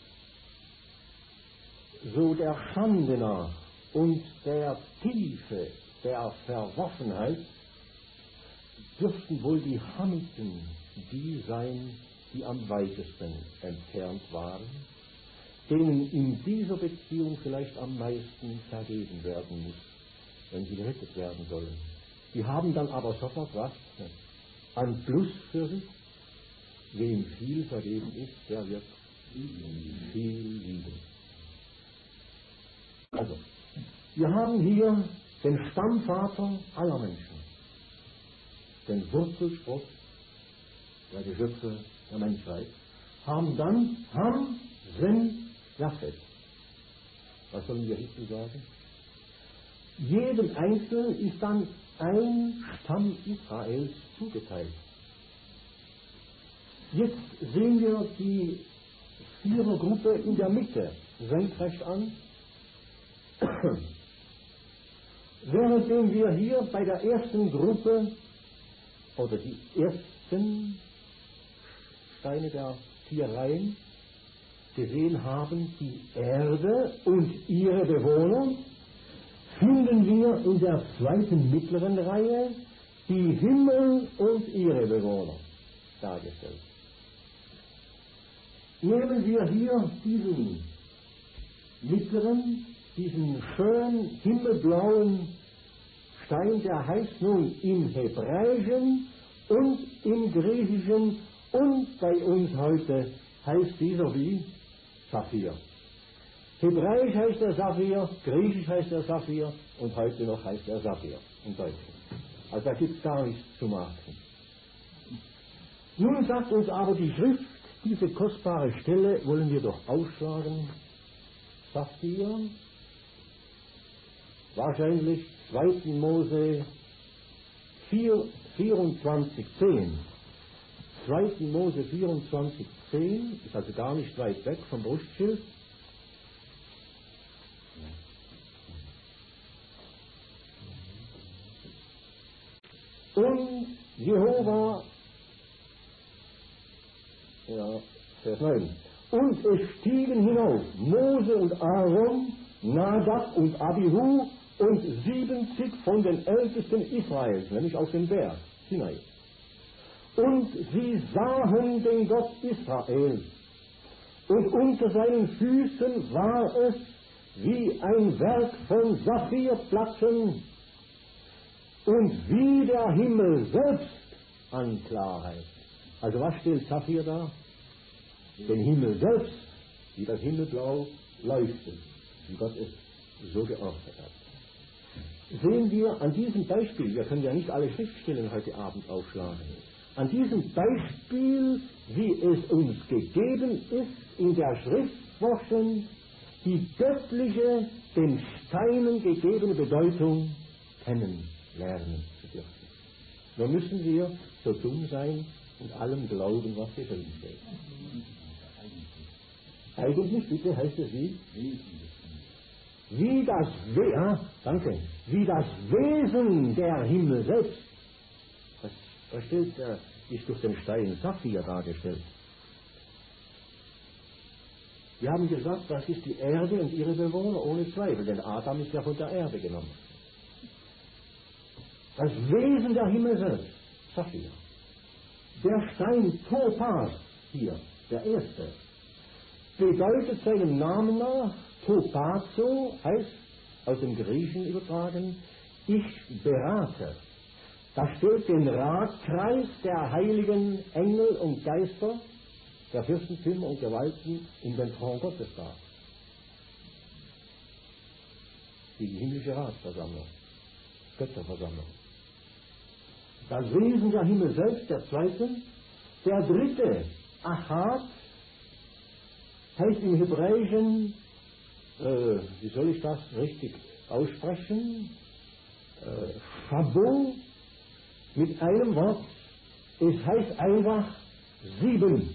So der Schande nach und der Tiefe der Verworfenheit dürften wohl die Hamiten die sein, die am weitesten entfernt waren, denen in dieser Beziehung vielleicht am meisten vergeben werden muss, wenn sie gerettet werden sollen. Die haben dann aber sofort was an Plus für sich. Wem viel vergeben ist, der wird viel lieben. Also, wir haben hier den Stammvater aller Menschen, den Wurzelspruch der Geschöpfe der Menschheit, haben dann Ham, Sem, Japhet. Was sollen wir hierzu sagen? Jedem Einzelnen ist dann ein Stamm Israels zugeteilt. Jetzt sehen wir die Vierergruppe in der Mitte senkrecht an. Währenddem wir hier bei der ersten Gruppe oder die ersten Steine der vier Reihen gesehen haben, die Erde und ihre Bewohner, finden wir in der zweiten mittleren Reihe die Himmel und ihre Bewohner dargestellt. Nehmen wir hier diesen mittleren, diesen schönen himmelblauen Stein, der heißt nun im Hebräischen und im Griechischen und bei uns heute heißt dieser wie Saphir. Hebräisch heißt der Saphir, Griechisch heißt der Saphir und heute noch heißt der Saphir im Deutschen. Also da gibt es gar nichts zu machen. Nun sagt uns aber die Schrift, diese kostbare Stelle wollen wir doch aufschlagen. Saphir, wahrscheinlich zweiter Mose vierundzwanzig zehn. zweiter Mose vierundzwanzig zehn, ist also gar nicht weit weg vom Brustschild. Und Jehova, ja, Vers neun, und es stiegen hinauf Mose und Aaron, Nadab und Abihu und siebzig von den Ältesten Israels, nämlich auf den Berg Sinai. Und sie sahen den Gott Israel, und unter seinen Füßen war es wie ein Werk von Saphirplatten und wie der Himmel selbst an Klarheit. Also was stellt Saphir da? Den Himmel selbst, wie das Himmelblau leuchtet, wie Gott es so geordnet hat. Sehen wir an diesem Beispiel, wir können ja nicht alle Schriftstellen heute Abend aufschlagen, an diesem Beispiel, wie es uns gegeben ist, in der Schriftforschung die göttliche, den Steinen gegebene Bedeutung kennenlernen zu dürfen. Nur müssen wir so dumm sein und allem glauben, was geschrieben steht. Eigentlich, bitte, heißt es wie? Wie das, We- ja, danke, wie das Wesen der Himmel selbst. Das, das steht, äh, ist durch den Stein Saphir dargestellt. Wir haben gesagt, das ist die Erde und ihre Bewohner ohne Zweifel, denn Adam ist ja von der Erde genommen. Das Wesen der Himmel selbst, Saphir. Der Stein Topaz hier, der erste, bedeutet seinem Namen nach, Topazo heißt, aus dem Griechischen übertragen, ich berate. Da stellt den Ratkreis der heiligen Engel und Geister, der Fürstentümer und Gewalten in den Thron Gottes dar. Die himmlische Ratsversammlung, Götterversammlung. Das Wesen der Himmel selbst, der zweite. Der dritte, Achad, heißt im Hebräischen, äh, wie soll ich das richtig aussprechen? Äh, Chabot, mit einem Wort, es heißt einfach sieben.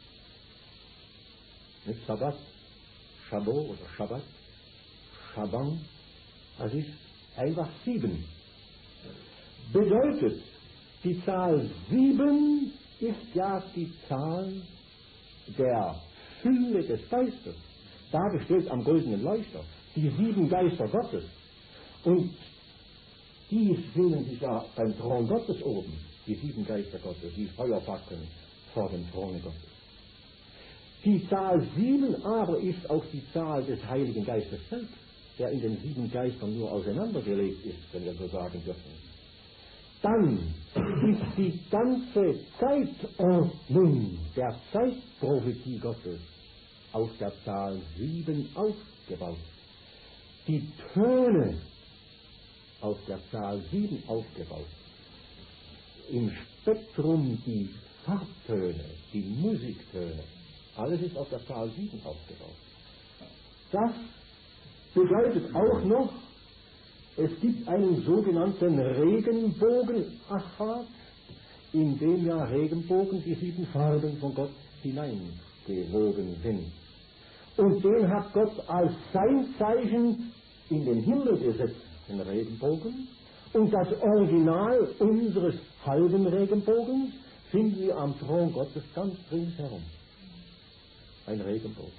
Nicht Sabbat, Chabot oder Shabbat, Shaban, das ist einfach sieben. Bedeutet, die Zahl sieben ist ja die Zahl der Fülle des Geistes, dargestellt am goldenen Leuchter, die sieben Geister Gottes. Und die sehen sich ja beim Thron Gottes oben, die sieben Geister Gottes, die Feuerfackeln vor dem Throne Gottes. Die Zahl sieben aber ist auch die Zahl des Heiligen Geistes selbst, der in den sieben Geistern nur auseinandergelegt ist, wenn wir so sagen dürfen. Dann ist die ganze Zeitordnung der Zeitprophetie Gottes auf der Zahl sieben aufgebaut. Die Töne auf der Zahl sieben aufgebaut. Im Spektrum die Farbtöne, die Musiktöne, alles ist auf der Zahl sieben aufgebaut. Das bedeutet auch noch, es gibt einen sogenannten Regenbogen-Achad, in dem ja Regenbogen die sieben Farben von Gott hineingewoben sind. Und den hat Gott als sein Zeichen in den Himmel gesetzt, den Regenbogen. Und das Original unseres halben Regenbogens finden wir am Thron Gottes ganz ringsherum. Ein Regenbogen.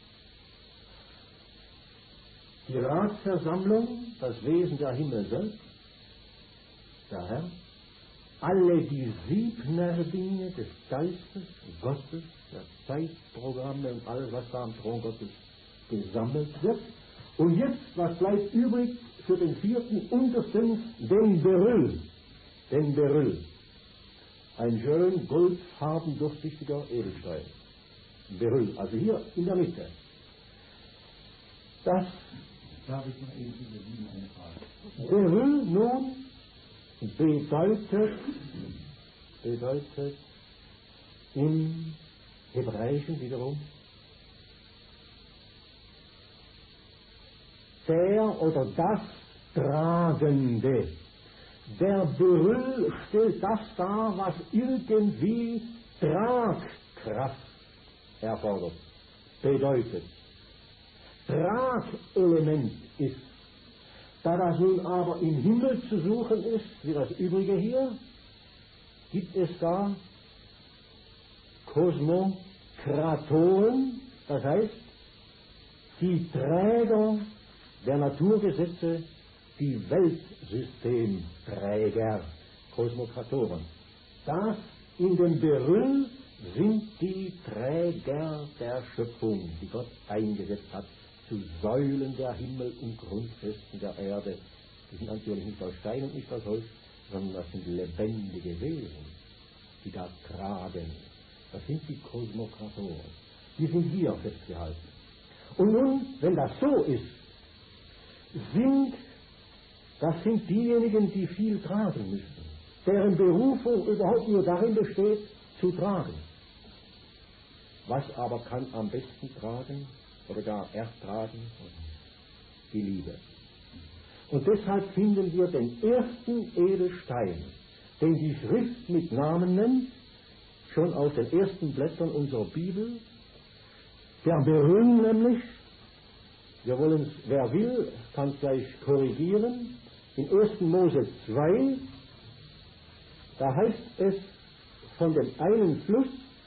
Die Ratsversammlung, das Wesen der Himmel selbst, der Herr, alle die Siebner-Dinge des Geistes Gottes, der Zeitprogramme und alles, was da am Thron Gottes gesammelt wird. Und jetzt, was bleibt übrig für den vierten untersten, den Beryl. Den Beryl. ein schön goldfarben durchsichtiger Edelstein. Beryl, also hier in der Mitte. Das Darf ich noch eben überlegen eine Frage? Beryl nun bedeutet, bedeutet im Hebräischen wiederum der oder das Tragende. Der Beryl stellt das dar, was irgendwie Tragkraft erfordert, bedeutet, Tragelement ist. Da das nun aber im Himmel zu suchen ist, wie das Übrige hier, gibt es da Kosmokratoren, das heißt, die Träger der Naturgesetze, die Weltsystemträger, Kosmokratoren. Das in dem Beryl sind die Träger der Schöpfung, die Gott eingesetzt hat, zu Säulen der Himmel und Grundfesten der Erde. Die sind natürlich nicht aus Stein und nicht aus Holz, sondern das sind lebendige Wesen, die da tragen. Das sind die Kosmokratoren. Die sind hier festgehalten. Und nun, wenn das so ist, sind, das sind diejenigen, die viel tragen müssen, deren Berufung überhaupt nur darin besteht, zu tragen. Was aber kann am besten tragen oder gar ertragen? Die Liebe. Und deshalb finden wir den ersten Edelstein, den die Schrift mit Namen nennt, schon auf den ersten Blättern unserer Bibel, der Beryl nämlich. Wir wollen, wer will, kann gleich korrigieren. In ersten Mose zwei, da heißt es von dem einen Fluss,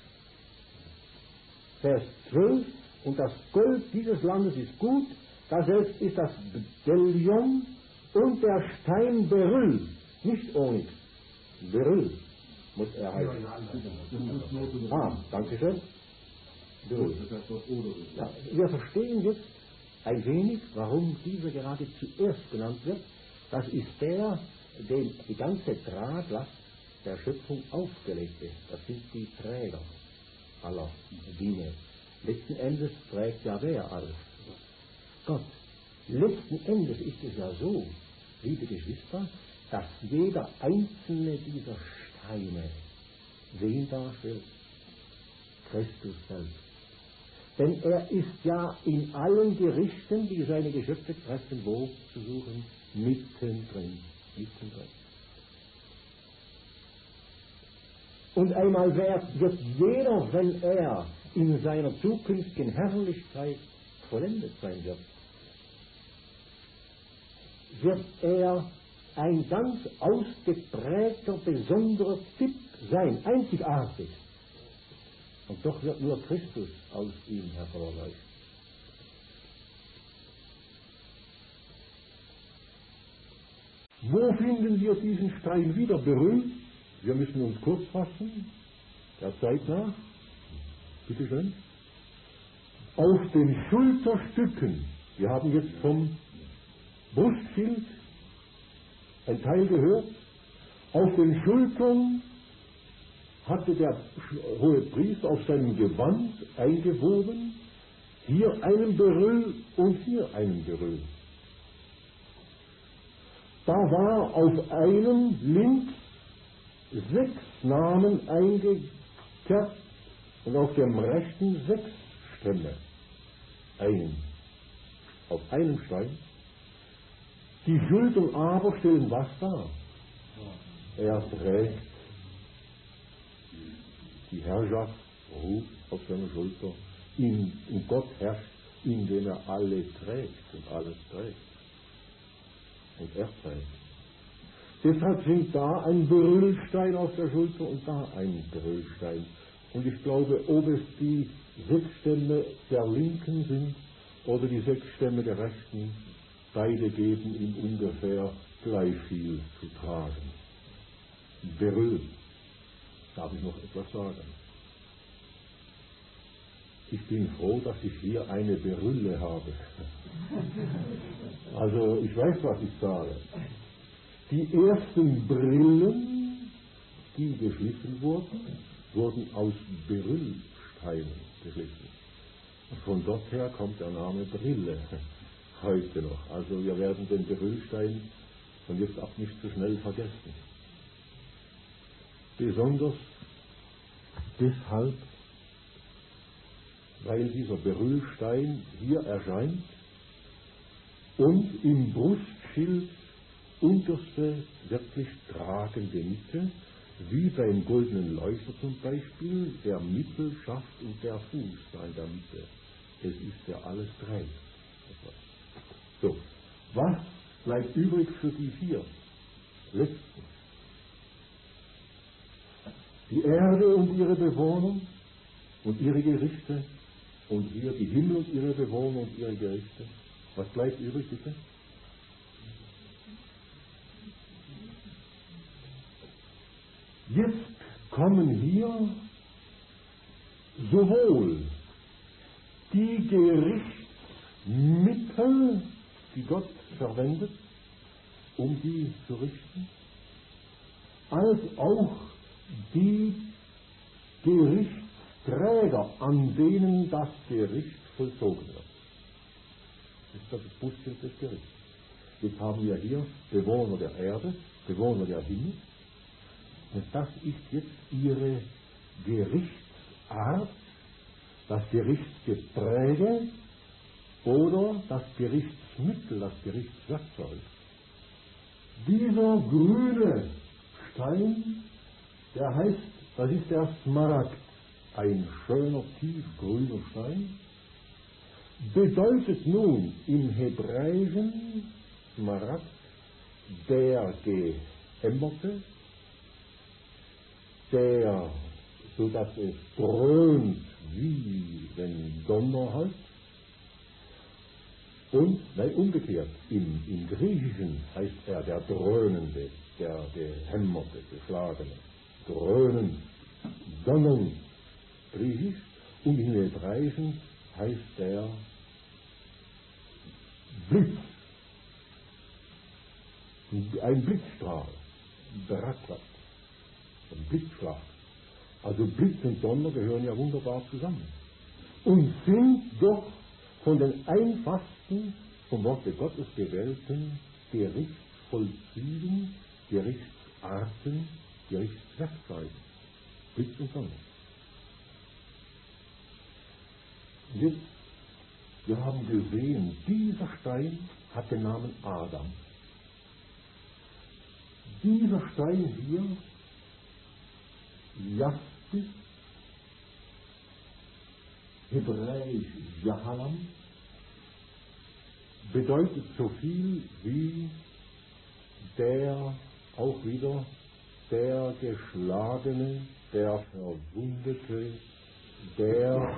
Vers zwölf, und das Gold dieses Landes ist gut, daselbst ist das Bdellium und der Stein Beryl, nicht Onyx, Beryl muss er heißen. Ah, danke schön. Beryl. Ja, wir verstehen jetzt ein wenig, warum dieser gerade zuerst genannt wird. Das ist der, dem die ganze Traglast der Schöpfung aufgelegt ist. Das sind die Träger aller Dinge. Letzten Endes trägt ja wer alles? Gott. Letzten Endes ist es ja so, liebe Geschwister, dass jeder einzelne dieser Steine wen darstellt? Christus selbst. Denn er ist ja in allen Gerichten, die seine Geschöpfe treffen, wo zu suchen? Mittendrin. Mittendrin. Und einmal wird jeder, wenn er in seiner zukünftigen Herrlichkeit vollendet sein wird, wird er ein ganz ausgeprägter, besonderer Typ sein, einzigartig. Und doch wird nur Christus aus ihm hervorleuchten. Wo finden wir diesen Stein wieder? Beryl? Wir müssen uns kurz fassen, der Zeit nach. Bitte schön. Auf den Schulterstücken, wir haben jetzt vom Brustschild ein Teil gehört, auf den Schultern hatte der hohe Priester auf seinem Gewand eingewoben, hier einen Beryl und hier einen Beryl. Da war auf einem links sechs Namen eingekerbt und auf dem rechten sechs Stämme. Einen. Auf einem Stein. Die Schultern aber stellen was dar? Er trägt die Herrschaft, ruht auf seiner Schulter. In, in Gott herrscht, indem er alle trägt und alles trägt. Und er trägt. Deshalb sind da ein Berylstein auf der Schulter und da ein Berylstein. Und ich glaube, ob es die sechs Stämme der Linken sind oder die sechs Stämme der Rechten, beide geben ihm ungefähr gleich viel zu tragen. Beryl. Darf ich noch etwas sagen? Ich bin froh, dass ich hier eine Berylle habe. Also, ich weiß, was ich sage. Die ersten Brillen die geschliffen wurden, wurden aus Berylsteinen geschliffen. Und von dort her kommt der Name Brille heute noch. Also wir werden den Berylstein von jetzt ab nicht so schnell vergessen. Besonders deshalb, weil dieser Berylstein hier erscheint und im Brustschild unterste wirklich tragende Mitte, wie beim goldenen Leuchter zum Beispiel, der Mittelschaft und der Fuß da in der Mitte. Es ist ja alles drei. So, was bleibt übrig für die vier letzten? Die Erde und ihre Bewohner und ihre Gerichte und hier die Himmel und ihre Bewohner und ihre Gerichte. Was bleibt übrig, bitte? Jetzt kommen hier sowohl die Gerichtsmittel, die Gott verwendet, um die zu richten, als auch die Gerichtsträger, an denen das Gericht vollzogen wird. Das ist das Bußschild des Gerichts. Jetzt haben wir hier Bewohner der Erde, Bewohner der Himmel, und das ist jetzt ihre Gerichtsart, das Gerichtsgepräge oder das Gerichtsmittel, das Gerichtswerkzeug. Dieser grüne Stein, der heißt, das ist der Smaragd, ein schöner, tiefgrüner Stein, bedeutet nun im Hebräischen Smaragd der Gehämmerte, der, so dass es dröhnt, wie wenn Donner halt. Und, nein, umgekehrt, im, im Griechischen heißt er der Dröhnende, der Gehämmerte, Geschlagene. Dröhnen, Donnern, Griechisch, und im Hebräischen heißt der Blitz, ein Blitzstrahl, Beratrat, ein Blitzschlag. Also Blitz und Donner gehören ja wunderbar zusammen und sind doch von den einfachsten, vom Worte Gottes gewählten Gerichtsvollzügen, Gerichtsarten, Gerichtswerkzeugen. Blitz und Donner. Und jetzt, wir haben gesehen, dieser Stein hat den Namen Adam. Dieser Stein hier, Jaspis, hebräisch Jahalam, bedeutet so viel wie der, auch wieder, der Geschlagene, der Verwundete, der,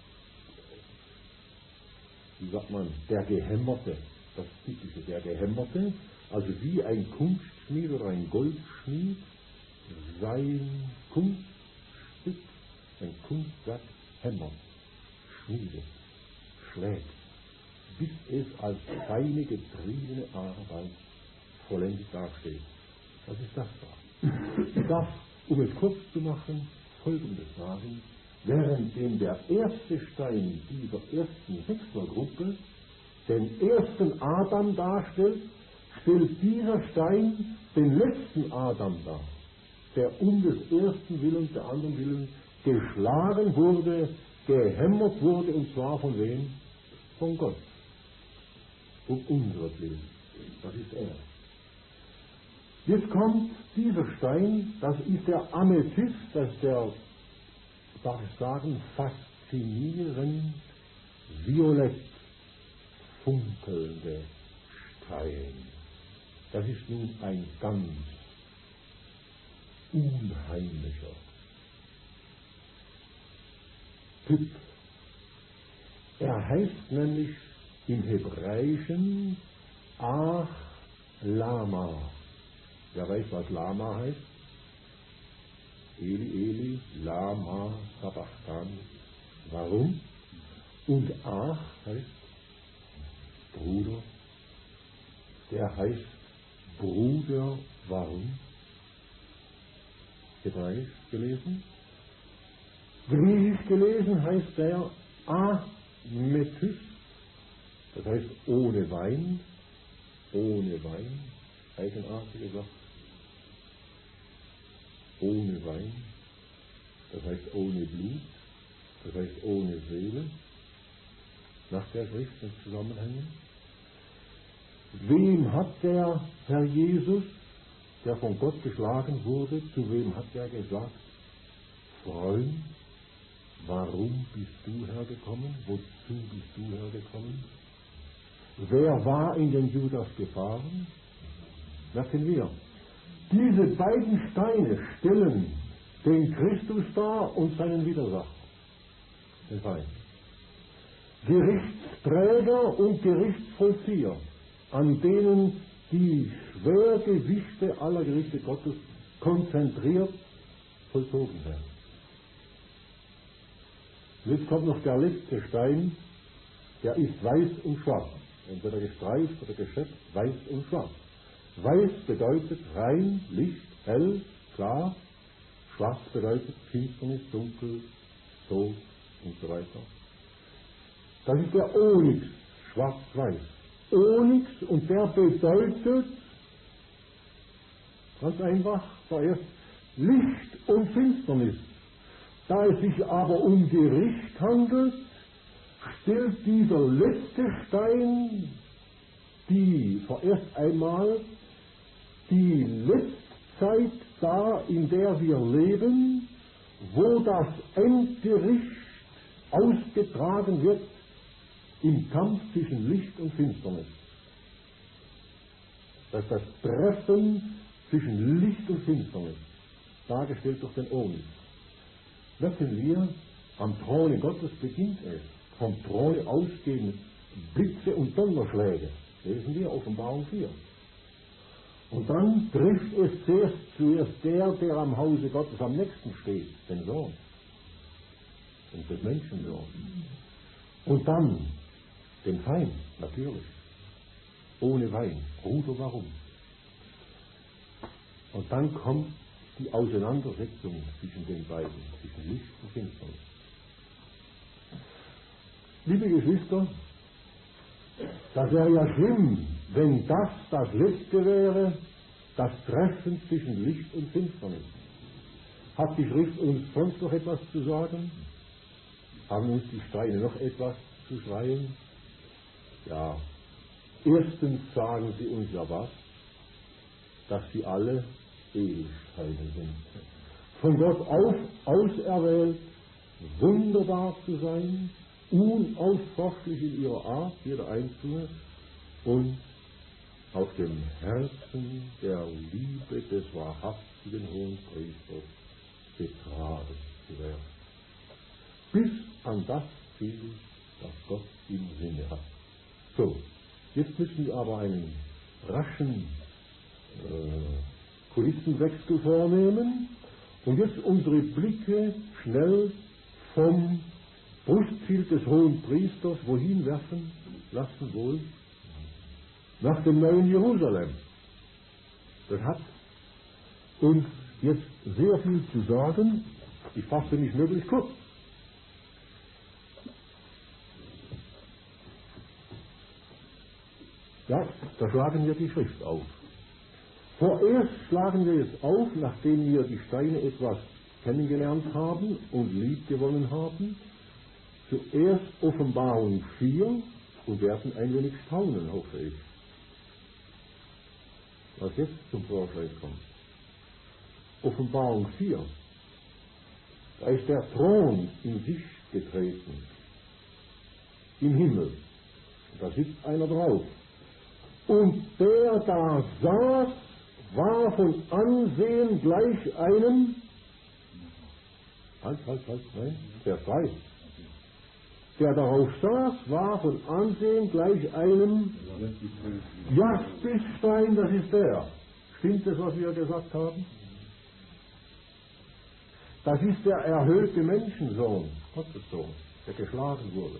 wie sagt man, der Gehämmerte, das Typische, der Gehämmerte, also wie ein Kunstschmied oder ein Goldschmied sein Kunststück, ein Kunstwerk hämmert, schmiedet, schlägt, bis es als feine, getriebene Arbeit vollendet dasteht. Was ist das da? Ich darf, um es kurz zu machen, Folgendes sagen: Währenddem der erste Stein dieser ersten Sechsergruppe den ersten Adam darstellt, stellt dieser Stein den letzten Adam dar, der um des ersten Willens, der anderen Willen geschlagen wurde, gehämmert wurde, und zwar von wem? Von Gott. Um unseretwillen. Das ist er. Jetzt kommt dieser Stein, das ist der Amethyst, das ist der, darf ich sagen, faszinierend violett funkelnde Stein. Das ist nun ein ganz unheimlicher Typ. Er heißt nämlich im Hebräischen Ach Lama. Wer weiß, was Lama heißt? Eli, Eli, Lama, Sabachthani. Warum? Und Ach heißt Bruder. Der heißt Bruder, warum? Hebräisch gelesen. Griechisch gelesen heißt der Amethys, das heißt ohne Wein, ohne Wein, eigenartige Sache. Ohne Wein, das heißt ohne Blut, das heißt ohne Seele, nach der Schrift in Zusammenhängen. Wem hat der Herr Jesus, der von Gott geschlagen wurde, zu wem hat er gesagt, Freund, warum bist du hergekommen? Wozu bist du hergekommen? Wer war in den Judas gefahren? Merken wir. Diese beiden Steine stellen den Christus dar und seinen Widersacher, den Feind. Gerichtsträger und Gerichtsvollzieher, an denen die Schwergewichte aller Gerichte Gottes konzentriert vollzogen werden. Jetzt kommt noch der letzte Stein, der ist weiß und schwarz, entweder gestreift oder geschöpft, weiß und schwarz. Weiß bedeutet rein, Licht, hell, klar. Schwarz bedeutet Finsternis, dunkel, Tod und so weiter. Das ist der Onyx, schwarz-weiß. Onyx, und der bedeutet, ganz einfach, zuerst Licht und Finsternis. Da es sich aber um Gericht handelt, stellt dieser letzte Stein die vorerst einmal die Letztzeit dar, in der wir leben, wo das Endgericht ausgetragen wird im Kampf zwischen Licht und Finsternis. Das ist das Treffen zwischen Licht und Finsternis, dargestellt durch den Onyx. Merken wir, am Throne Gottes beginnt es. Vom Throne ausgehen Blitze und Donnerschläge. Lesen wir Offenbarung vier. Und dann trifft es zuerst, zuerst der, der am Hause Gottes am nächsten steht, den Sohn. Und des Menschensohn. Und dann den Feind, natürlich. Ohne Wein. Bruder, warum? Und dann kommt die Auseinandersetzung zwischen den beiden, zwischen Licht und Finsternis. Liebe Geschwister, das wäre ja schlimm, wenn das das Letzte wäre, das Treffen zwischen Licht und Finsternis. Hat die Schrift uns sonst noch etwas zu sagen? Haben uns die Steine noch etwas zu schreien? Ja, erstens sagen sie uns ja was, dass sie alle Edelsteine sind. Von Gott auf, auserwählt, wunderbar zu sein, unausforschlich in ihrer Art, jeder Einzelne, und auf dem Herzen der Liebe des wahrhaftigen Hohenpriesters betragen zu werden. Bis an das Ziel, das Gott im Sinne hat. So, jetzt müssen wir aber einen raschen äh, Kulissenwechsel vornehmen und jetzt unsere Blicke schnell vom Brustziel des hohen Priesters wohin werfen lassen wohl? Nach dem neuen Jerusalem. Das hat uns jetzt sehr viel zu sagen. Ich fasse mich möglichst kurz. Ja, da schlagen wir die Schrift auf. Vorerst schlagen wir es auf, nachdem wir die Steine etwas kennengelernt haben und lieb gewonnen haben. Zuerst Offenbarung vier und werden ein wenig staunen, hoffe ich, was jetzt zum Vorschein kommt. Offenbarung vier. Da ist der Thron in Sicht getreten, im Himmel. Da sitzt einer drauf. Und der da saß, war von Ansehen gleich einem, halt, halt, halt, nein, der frei. Der darauf saß, war von Ansehen gleich einem Jaspisstein, das ist der. Stimmt das, was wir gesagt haben? Das ist der erhöhte Menschensohn, Gottes Sohn, der geschlagen wurde.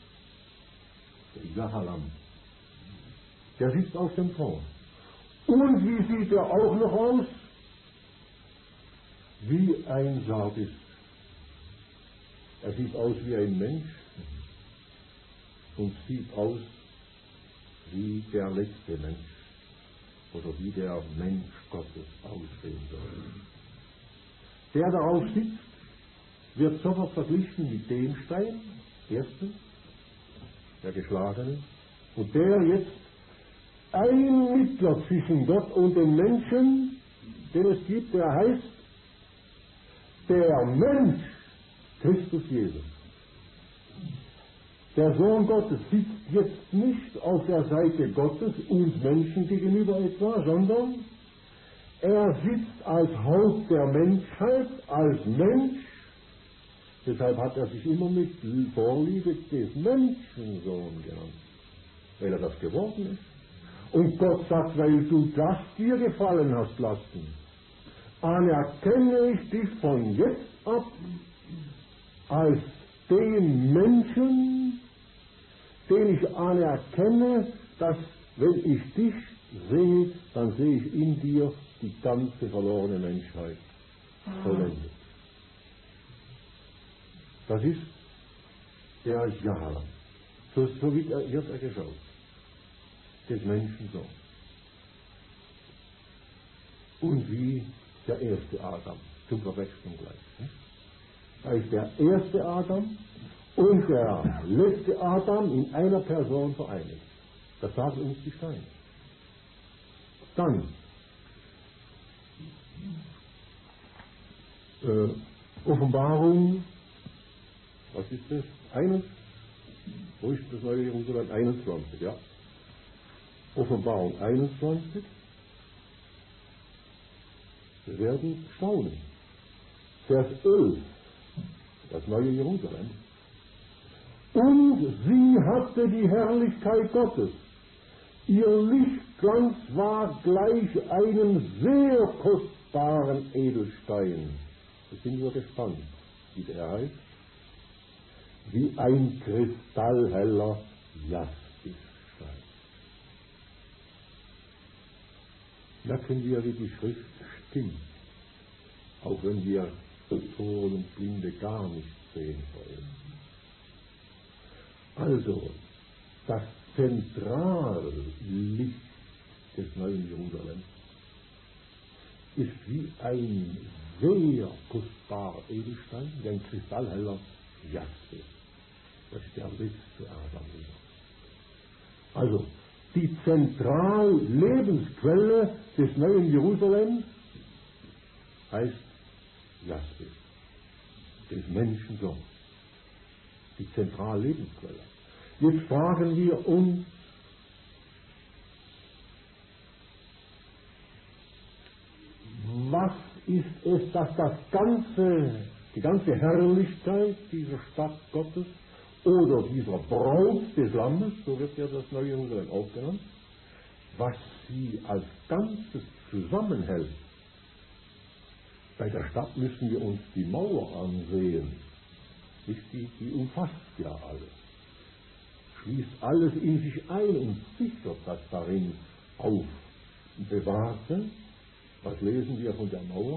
Der Yahalam. Der sitzt auf dem Thron. Und wie sieht er auch noch aus? wie ein Sardis. Er sieht aus wie ein Mensch und sieht aus wie der letzte Mensch oder wie der Mensch Gottes aussehen soll. Der darauf sitzt, wird sofort verglichen mit dem Stein, erstens, der Geschlagene, und der jetzt ein Mittler zwischen Gott und den Menschen, den es gibt, der heißt der Mensch, Christus Jesus. Der Sohn Gottes sitzt jetzt nicht auf der Seite Gottes und Menschen gegenüber etwa, sondern er sitzt als Haupt der Menschheit, als Mensch. Deshalb hat er sich immer mit Vorliebe des Menschensohn genannt, weil er das geworden ist. Und Gott sagt, weil du das dir gefallen hast lassen, anerkenne ich dich von jetzt ab als den Menschen, den ich anerkenne, dass, wenn ich dich sehe, dann sehe ich in dir die ganze verlorene Menschheit vollendet. Das ist der Jahr. So, so wird er, wird er geschaut. Des Menschen so. Und wie der erste Adam, zum Verwechseln gleich. Da ist der erste Adam und der letzte Adam in einer Person vereinigt. Das sagen uns die Steine. Dann äh, Offenbarung, was ist das? Eines? Wo ist das neue Jerusalem? einundzwanzig, ja. Offenbarung einundzwanzig. Wir werden staunen. Vers elf, das neue Jerusalem. Und sie hatte die Herrlichkeit Gottes. Ihr Lichtglanz war gleich einem sehr kostbaren Edelstein. Wir sind nur gespannt, wie der heißt. Wie ein kristallheller Jaspisstein. Merken wir, wie die Schrift stimmt, auch wenn wir Toren und Blinde gar nicht sehen wollen. Also, das Zentrallicht des neuen Jerusalem ist wie ein sehr kostbarer Edelstein, wie ein kristallheller Jaspis. Das ist der letzte Adam. Also, die Zentrallebensquelle des neuen Jerusalem heißt Jaspis, des Menschensohns. Die Zentrallebensquelle. Jetzt fragen wir uns, was ist es, dass das ganze, die ganze Herrlichkeit dieser Stadt Gottes oder dieser Braut des Lammes, so wird ja das neue Jerusalem auch genannt, was sie als Ganzes zusammenhält. Bei der Stadt müssen wir uns die Mauer ansehen. Nicht die, die umfasst ja alles. Schließt alles in sich ein und sichert das darin auf. Bewahrte, was lesen wir von der Mauer?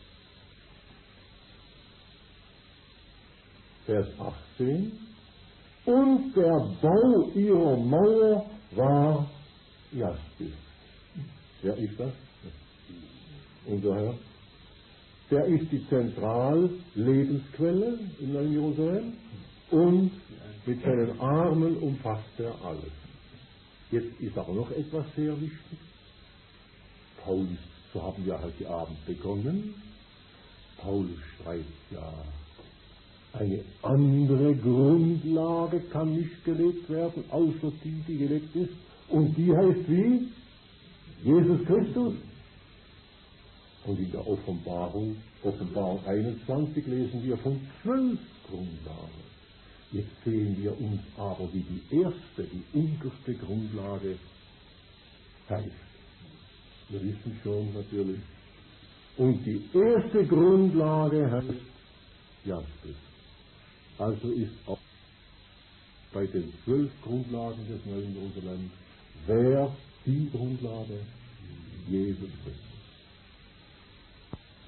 Vers achtzehn. Und der Bau ihrer Mauer war Jaspis. Wer ist das? Unser Herr. Der ist die Zentrallebensquelle in Neuen Jerusalem und mit seinen Armen umfasst er alles. Jetzt ist aber noch etwas sehr wichtig. Paulus, so haben wir heute Abend begonnen, Paulus schreibt ja, eine andere Grundlage kann nicht gelegt werden, außer die, die gelegt ist. Und die heißt wie? Jesus Christus. Und in der Offenbarung, Offenbarung einundzwanzig, lesen wir von zwölf Grundlagen. Jetzt sehen wir uns aber, wie die erste, die unterste Grundlage heißt. Wir wissen schon natürlich. Und die erste Grundlage heißt Jaspis. Also ist auch bei den zwölf Grundlagen des neuen Jerusalem wer die Grundlage? Jesus Christus.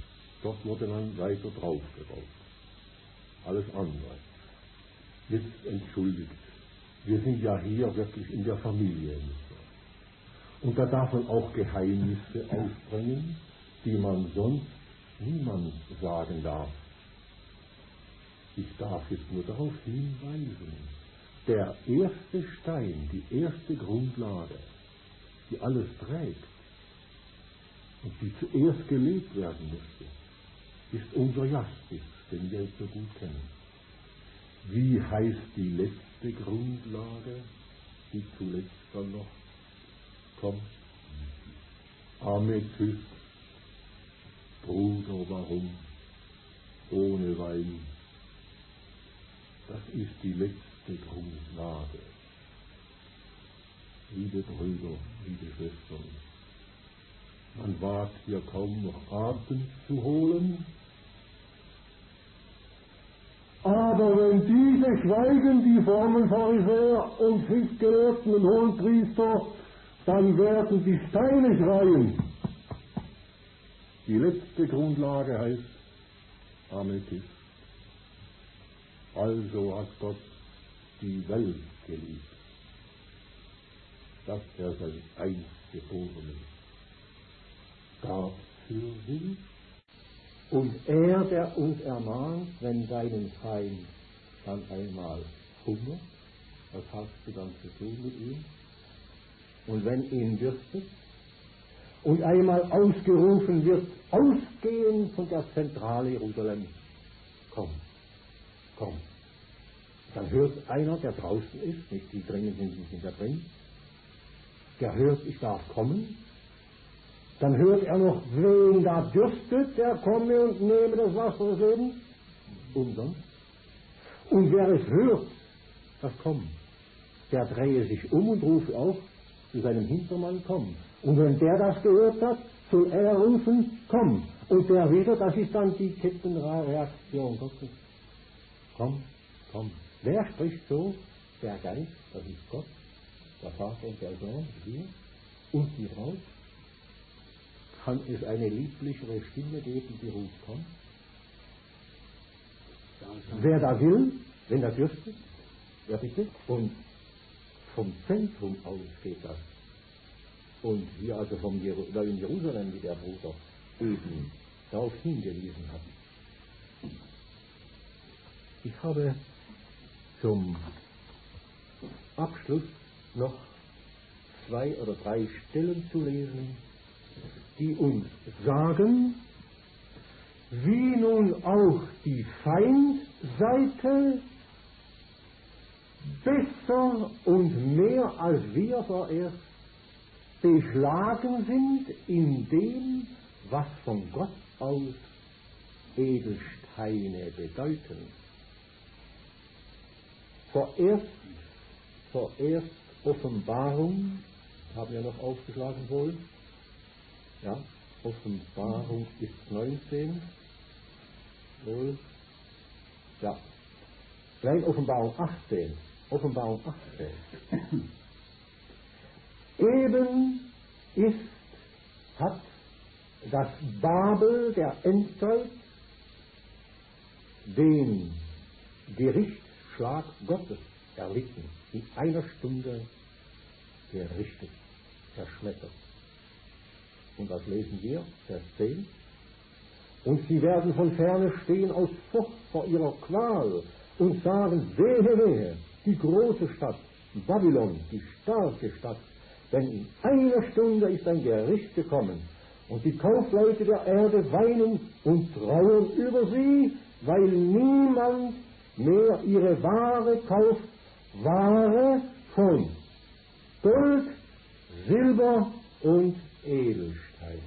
Dort wurde dann weiter draufgebaut. Alles andere. Jetzt entschuldigt, wir sind ja hier wirklich in der Familie. Und da darf man auch Geheimnisse ausbringen, die man sonst niemand sagen darf. Ich darf jetzt nur darauf hinweisen, der erste Stein, die erste Grundlage, die alles trägt und die zuerst gelegt werden müsste, ist unser Jaspis, den wir jetzt so gut kennen. Wie heißt die letzte Grundlage, die zuletzt dann noch kommt? Amethyst. Bruder, warum? Ohne Wein. Das ist die letzte Grundlage. Liebe Brüder, liebe Schwestern, man wagt hier kaum noch Atem zu holen. Aber wenn diese schweigen, die frommen Pharisäer und Schriftgelehrten und Hohenpriester, dann werden die Steine schreien. Die letzte Grundlage heißt Amethyst. Also hat Gott die Welt geliebt, dass er sein Eingeborenen gab für sie. Und er, der uns ermahnt, wenn deinen Feind dann einmal hungert, was hast du dann zu tun mit ihm? Und wenn ihn dürstet und einmal ausgerufen wird, ausgehend von der Zentrale Jerusalem, komm, komm. Dann hört einer, der draußen ist, nicht die drinnen sind, die sind da drin, der hört, ich darf kommen. Dann hört er noch, wen da dürstet, der komme und nehme das Wasser des Lebens. Umsonst. Und wer es hört, das kommt, der drehe sich um und rufe auch zu seinem Hintermann, komm. Und wenn der das gehört hat, soll er rufen, komm. Und der wieder, das ist dann die Kettenreaktion Gottes. Komm, komm. Wer spricht so? Der Geist, das ist Gott, der Vater und der Sohn, wir und die Braut. Kann es eine lieblichere Stimme geben, die ruft, komm? Wer da will, wenn er dürstet, ja bitte. Und vom Zentrum aus geht das. Und hier also vom Jer- in Jerusalem, wie der Bruder eben darauf hingewiesen hat. Ich habe zum Abschluss noch zwei oder drei Stellen zu lesen, die uns sagen, wie nun auch die Feindseite besser und mehr als wir vorerst beschlagen sind in dem, was von Gott aus Edelsteine bedeuten. Vorerst, vorerst Offenbarung, haben wir noch aufgeschlagen wohl. Ja, Offenbarung ist neunzehn. Wohl. Ja. Klein Offenbarung achtzehn. Offenbarung achtzehn. Eben ist, hat das Babel der Endzeit den Gerichtsschlag Gottes erlitten, in einer Stunde gerichtet, zerschmettert. Und das lesen wir, Vers zehn. Und sie werden von ferne stehen aus Furcht vor ihrer Qual und sagen, wehe, wehe, die große Stadt, Babylon, die starke Stadt, denn in einer Stunde ist ein Gericht gekommen und die Kaufleute der Erde weinen und trauern über sie, weil niemand mehr ihre Ware kauft, Ware von Gold, Silber und Edelstein.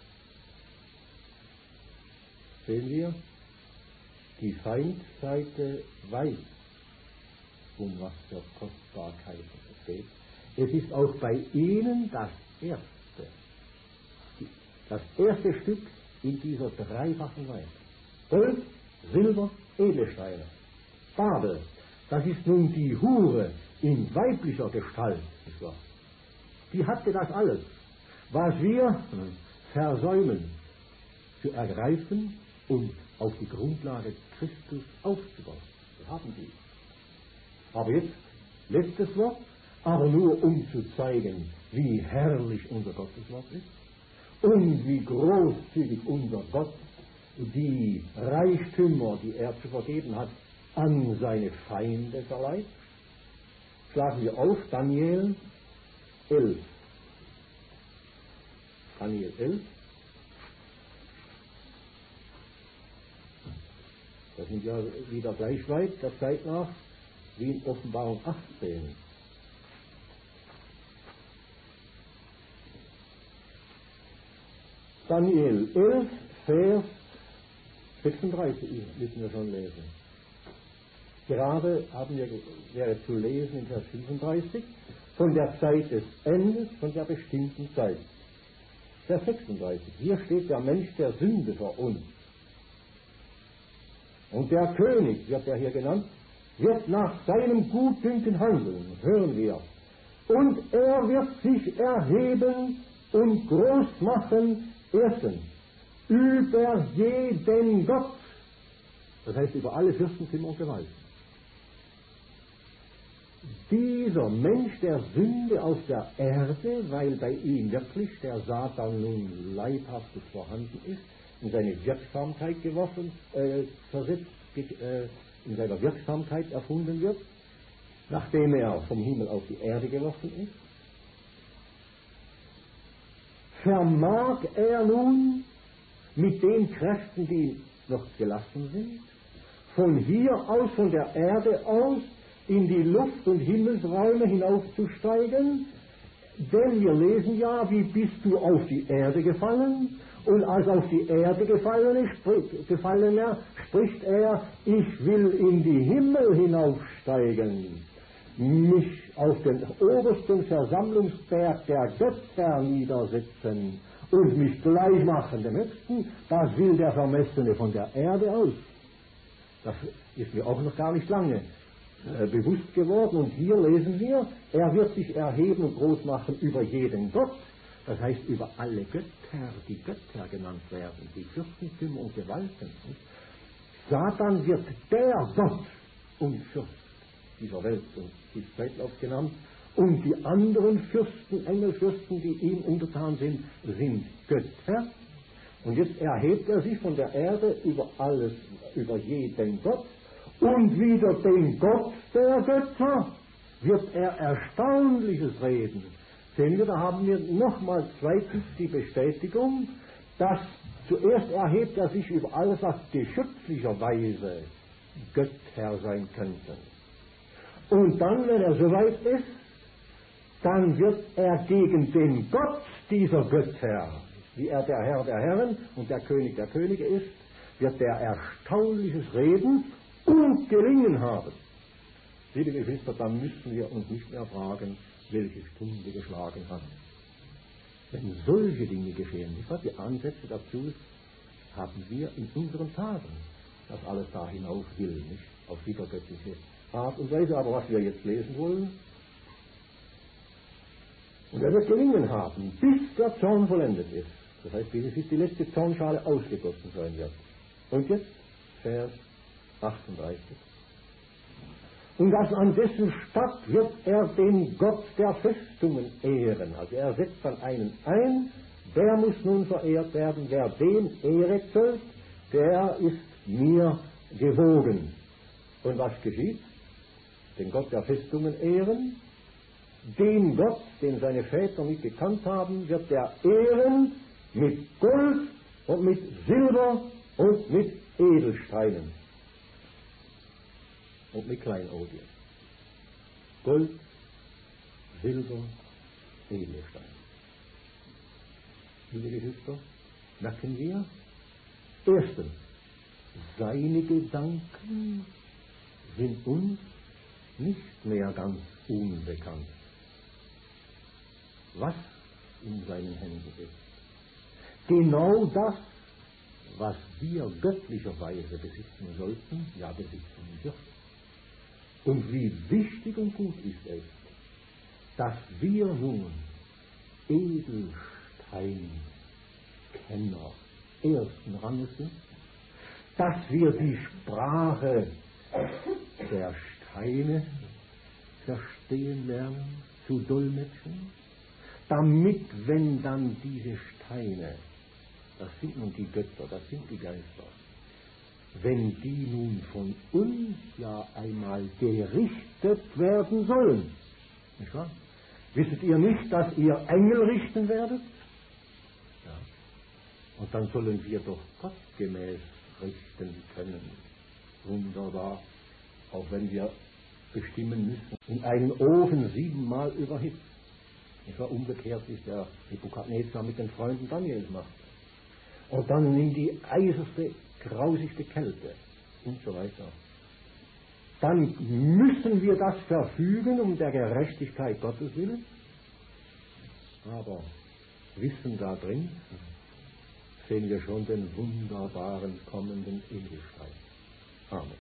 Sehen wir, die Feindseite weiß, um was für Kostbarkeiten es geht. Es ist auch bei ihnen das erste, das erste Stück in dieser dreifachen Weise. Gold, Silber, Edelsteine. Babel, das ist nun die Hure in weiblicher Gestalt, nicht wahr? Die hatte das alles, was wir versäumen zu ergreifen und auf die Grundlage Christus aufzubauen. Das haben sie. Aber jetzt, letztes Wort, aber nur um zu zeigen, wie herrlich unser Gotteswort ist und wie großzügig unser Gott die Reichtümer, die er zu vergeben hat, an seine Feinde verleiht. Schlagen wir auf Daniel elf. Daniel elf. Das sind ja wieder gleich weit, der Zeit nach, wie in Offenbarung achtzehn. Daniel elf, Vers sechsunddreißig müssen wir schon lesen. Gerade haben wir, wäre zu lesen in Vers fünfunddreißig, von der Zeit des Endes, von der bestimmten Zeit. Vers sechsunddreißig, hier steht der Mensch der Sünde vor uns. Und der König, wird er hier genannt, wird nach seinem Gutdünken handeln, hören wir. Und er wird sich erheben und groß machen, erstens, über jeden Gott, das heißt über alle Fürstentümer und Gewalten. Dieser Mensch der Sünde auf der Erde, weil bei ihm wirklich der Satan nun leibhaftig vorhanden ist, in seine Wirksamkeit geworfen, äh, versetzt, äh, in seiner Wirksamkeit erfunden wird, nachdem er vom Himmel auf die Erde geworfen ist, vermag er nun mit den Kräften, die ihm noch gelassen sind, von hier aus, von der Erde aus, in die Luft- und Himmelsräume hinaufzusteigen, denn wir lesen ja, wie bist du auf die Erde gefallen? Und als auf die Erde gefallen ist, gefallen er, spricht er, ich will in die Himmel hinaufsteigen, mich auf den obersten Versammlungsberg der Götter niedersetzen und mich gleich machen dem Höchsten. Das will der Vermessene von der Erde aus. Das ist mir auch noch gar nicht lange äh, bewusst geworden. Und hier lesen wir, er wird sich erheben und groß machen über jeden Gott. Das heißt über alle Götter, die Götter genannt werden, die Fürstentümer und Gewalten. Satan wird der Gott und Fürst dieser Welt und dieses Zeitlaufs genannt. Und die anderen Fürsten, Engelfürsten, die ihm untertan sind, sind Götter. Und jetzt erhebt er sich von der Erde über alles, über jeden Gott. Und wieder den Gott der Götter wird er Erstaunliches reden. Sehen wir, da haben wir nochmal zweitens die Bestätigung, dass zuerst erhebt er sich über alles, was geschöpflicherweise Götter sein könnten. Und dann, wenn er soweit ist, dann wird er gegen den Gott dieser Götter, wie er der Herr der Herren und der König der Könige ist, wird er Erstaunliches reden und gelingen haben. Liebe Geschwister, dann müssen wir uns nicht mehr fragen, welche Stunde geschlagen hat. Wenn solche Dinge geschehen, nicht wahr? Die Ansätze dazu haben wir in unseren Tagen, dass alles da hinauf will, nicht auf wiedergöttliche Art und Weise. Aber was wir jetzt lesen wollen, und er wird gelingen haben, bis der Zorn vollendet ist. Das heißt, bis die letzte Zornschale ausgegossen sein wird. Und jetzt Vers achtunddreißig. Und dass an dessen Statt wird er den Gott der Festungen ehren. Also er setzt dann einen ein, der muss nun verehrt werden. Wer den Ehre zollt, der ist mir gewogen. Und was geschieht? Den Gott der Festungen ehren. Den Gott, den seine Väter nicht gekannt haben, wird er ehren mit Gold und mit Silber und mit Edelsteinen. Und mit Kleinodien. Gold, Silber, Edelstein. Liebe Geschwister, merken wir, erstens, seine Gedanken sind uns nicht mehr ganz unbekannt. Was in seinen Händen ist. Genau das, was wir göttlicherweise besitzen sollten, ja besitzen dürfen. Und wie wichtig und gut ist es, dass wir nun Edelsteinkenner ersten Ranges sind, dass wir die Sprache der Steine verstehen lernen, zu dolmetschen, damit, wenn dann diese Steine, das sind nun die Götter, das sind die Geister, wenn die nun von uns ja einmal gerichtet werden sollen, nicht wahr? Wisset ihr nicht, dass ihr Engel richten werdet? Ja. Und dann sollen wir doch gottgemäß richten können. Wunderbar. Auch wenn wir bestimmen müssen, in einen Ofen siebenmal überhitzt. Es war umgekehrt, wie es der Nebukadnezar mit den Freunden Daniels macht. Und dann in die äußerste, grausigste Kälte und so weiter. Dann müssen wir das verfügen um der Gerechtigkeit Gottes willen. Aber Wissen da drin sehen wir schon den wunderbaren kommenden Ehestreit. Amen.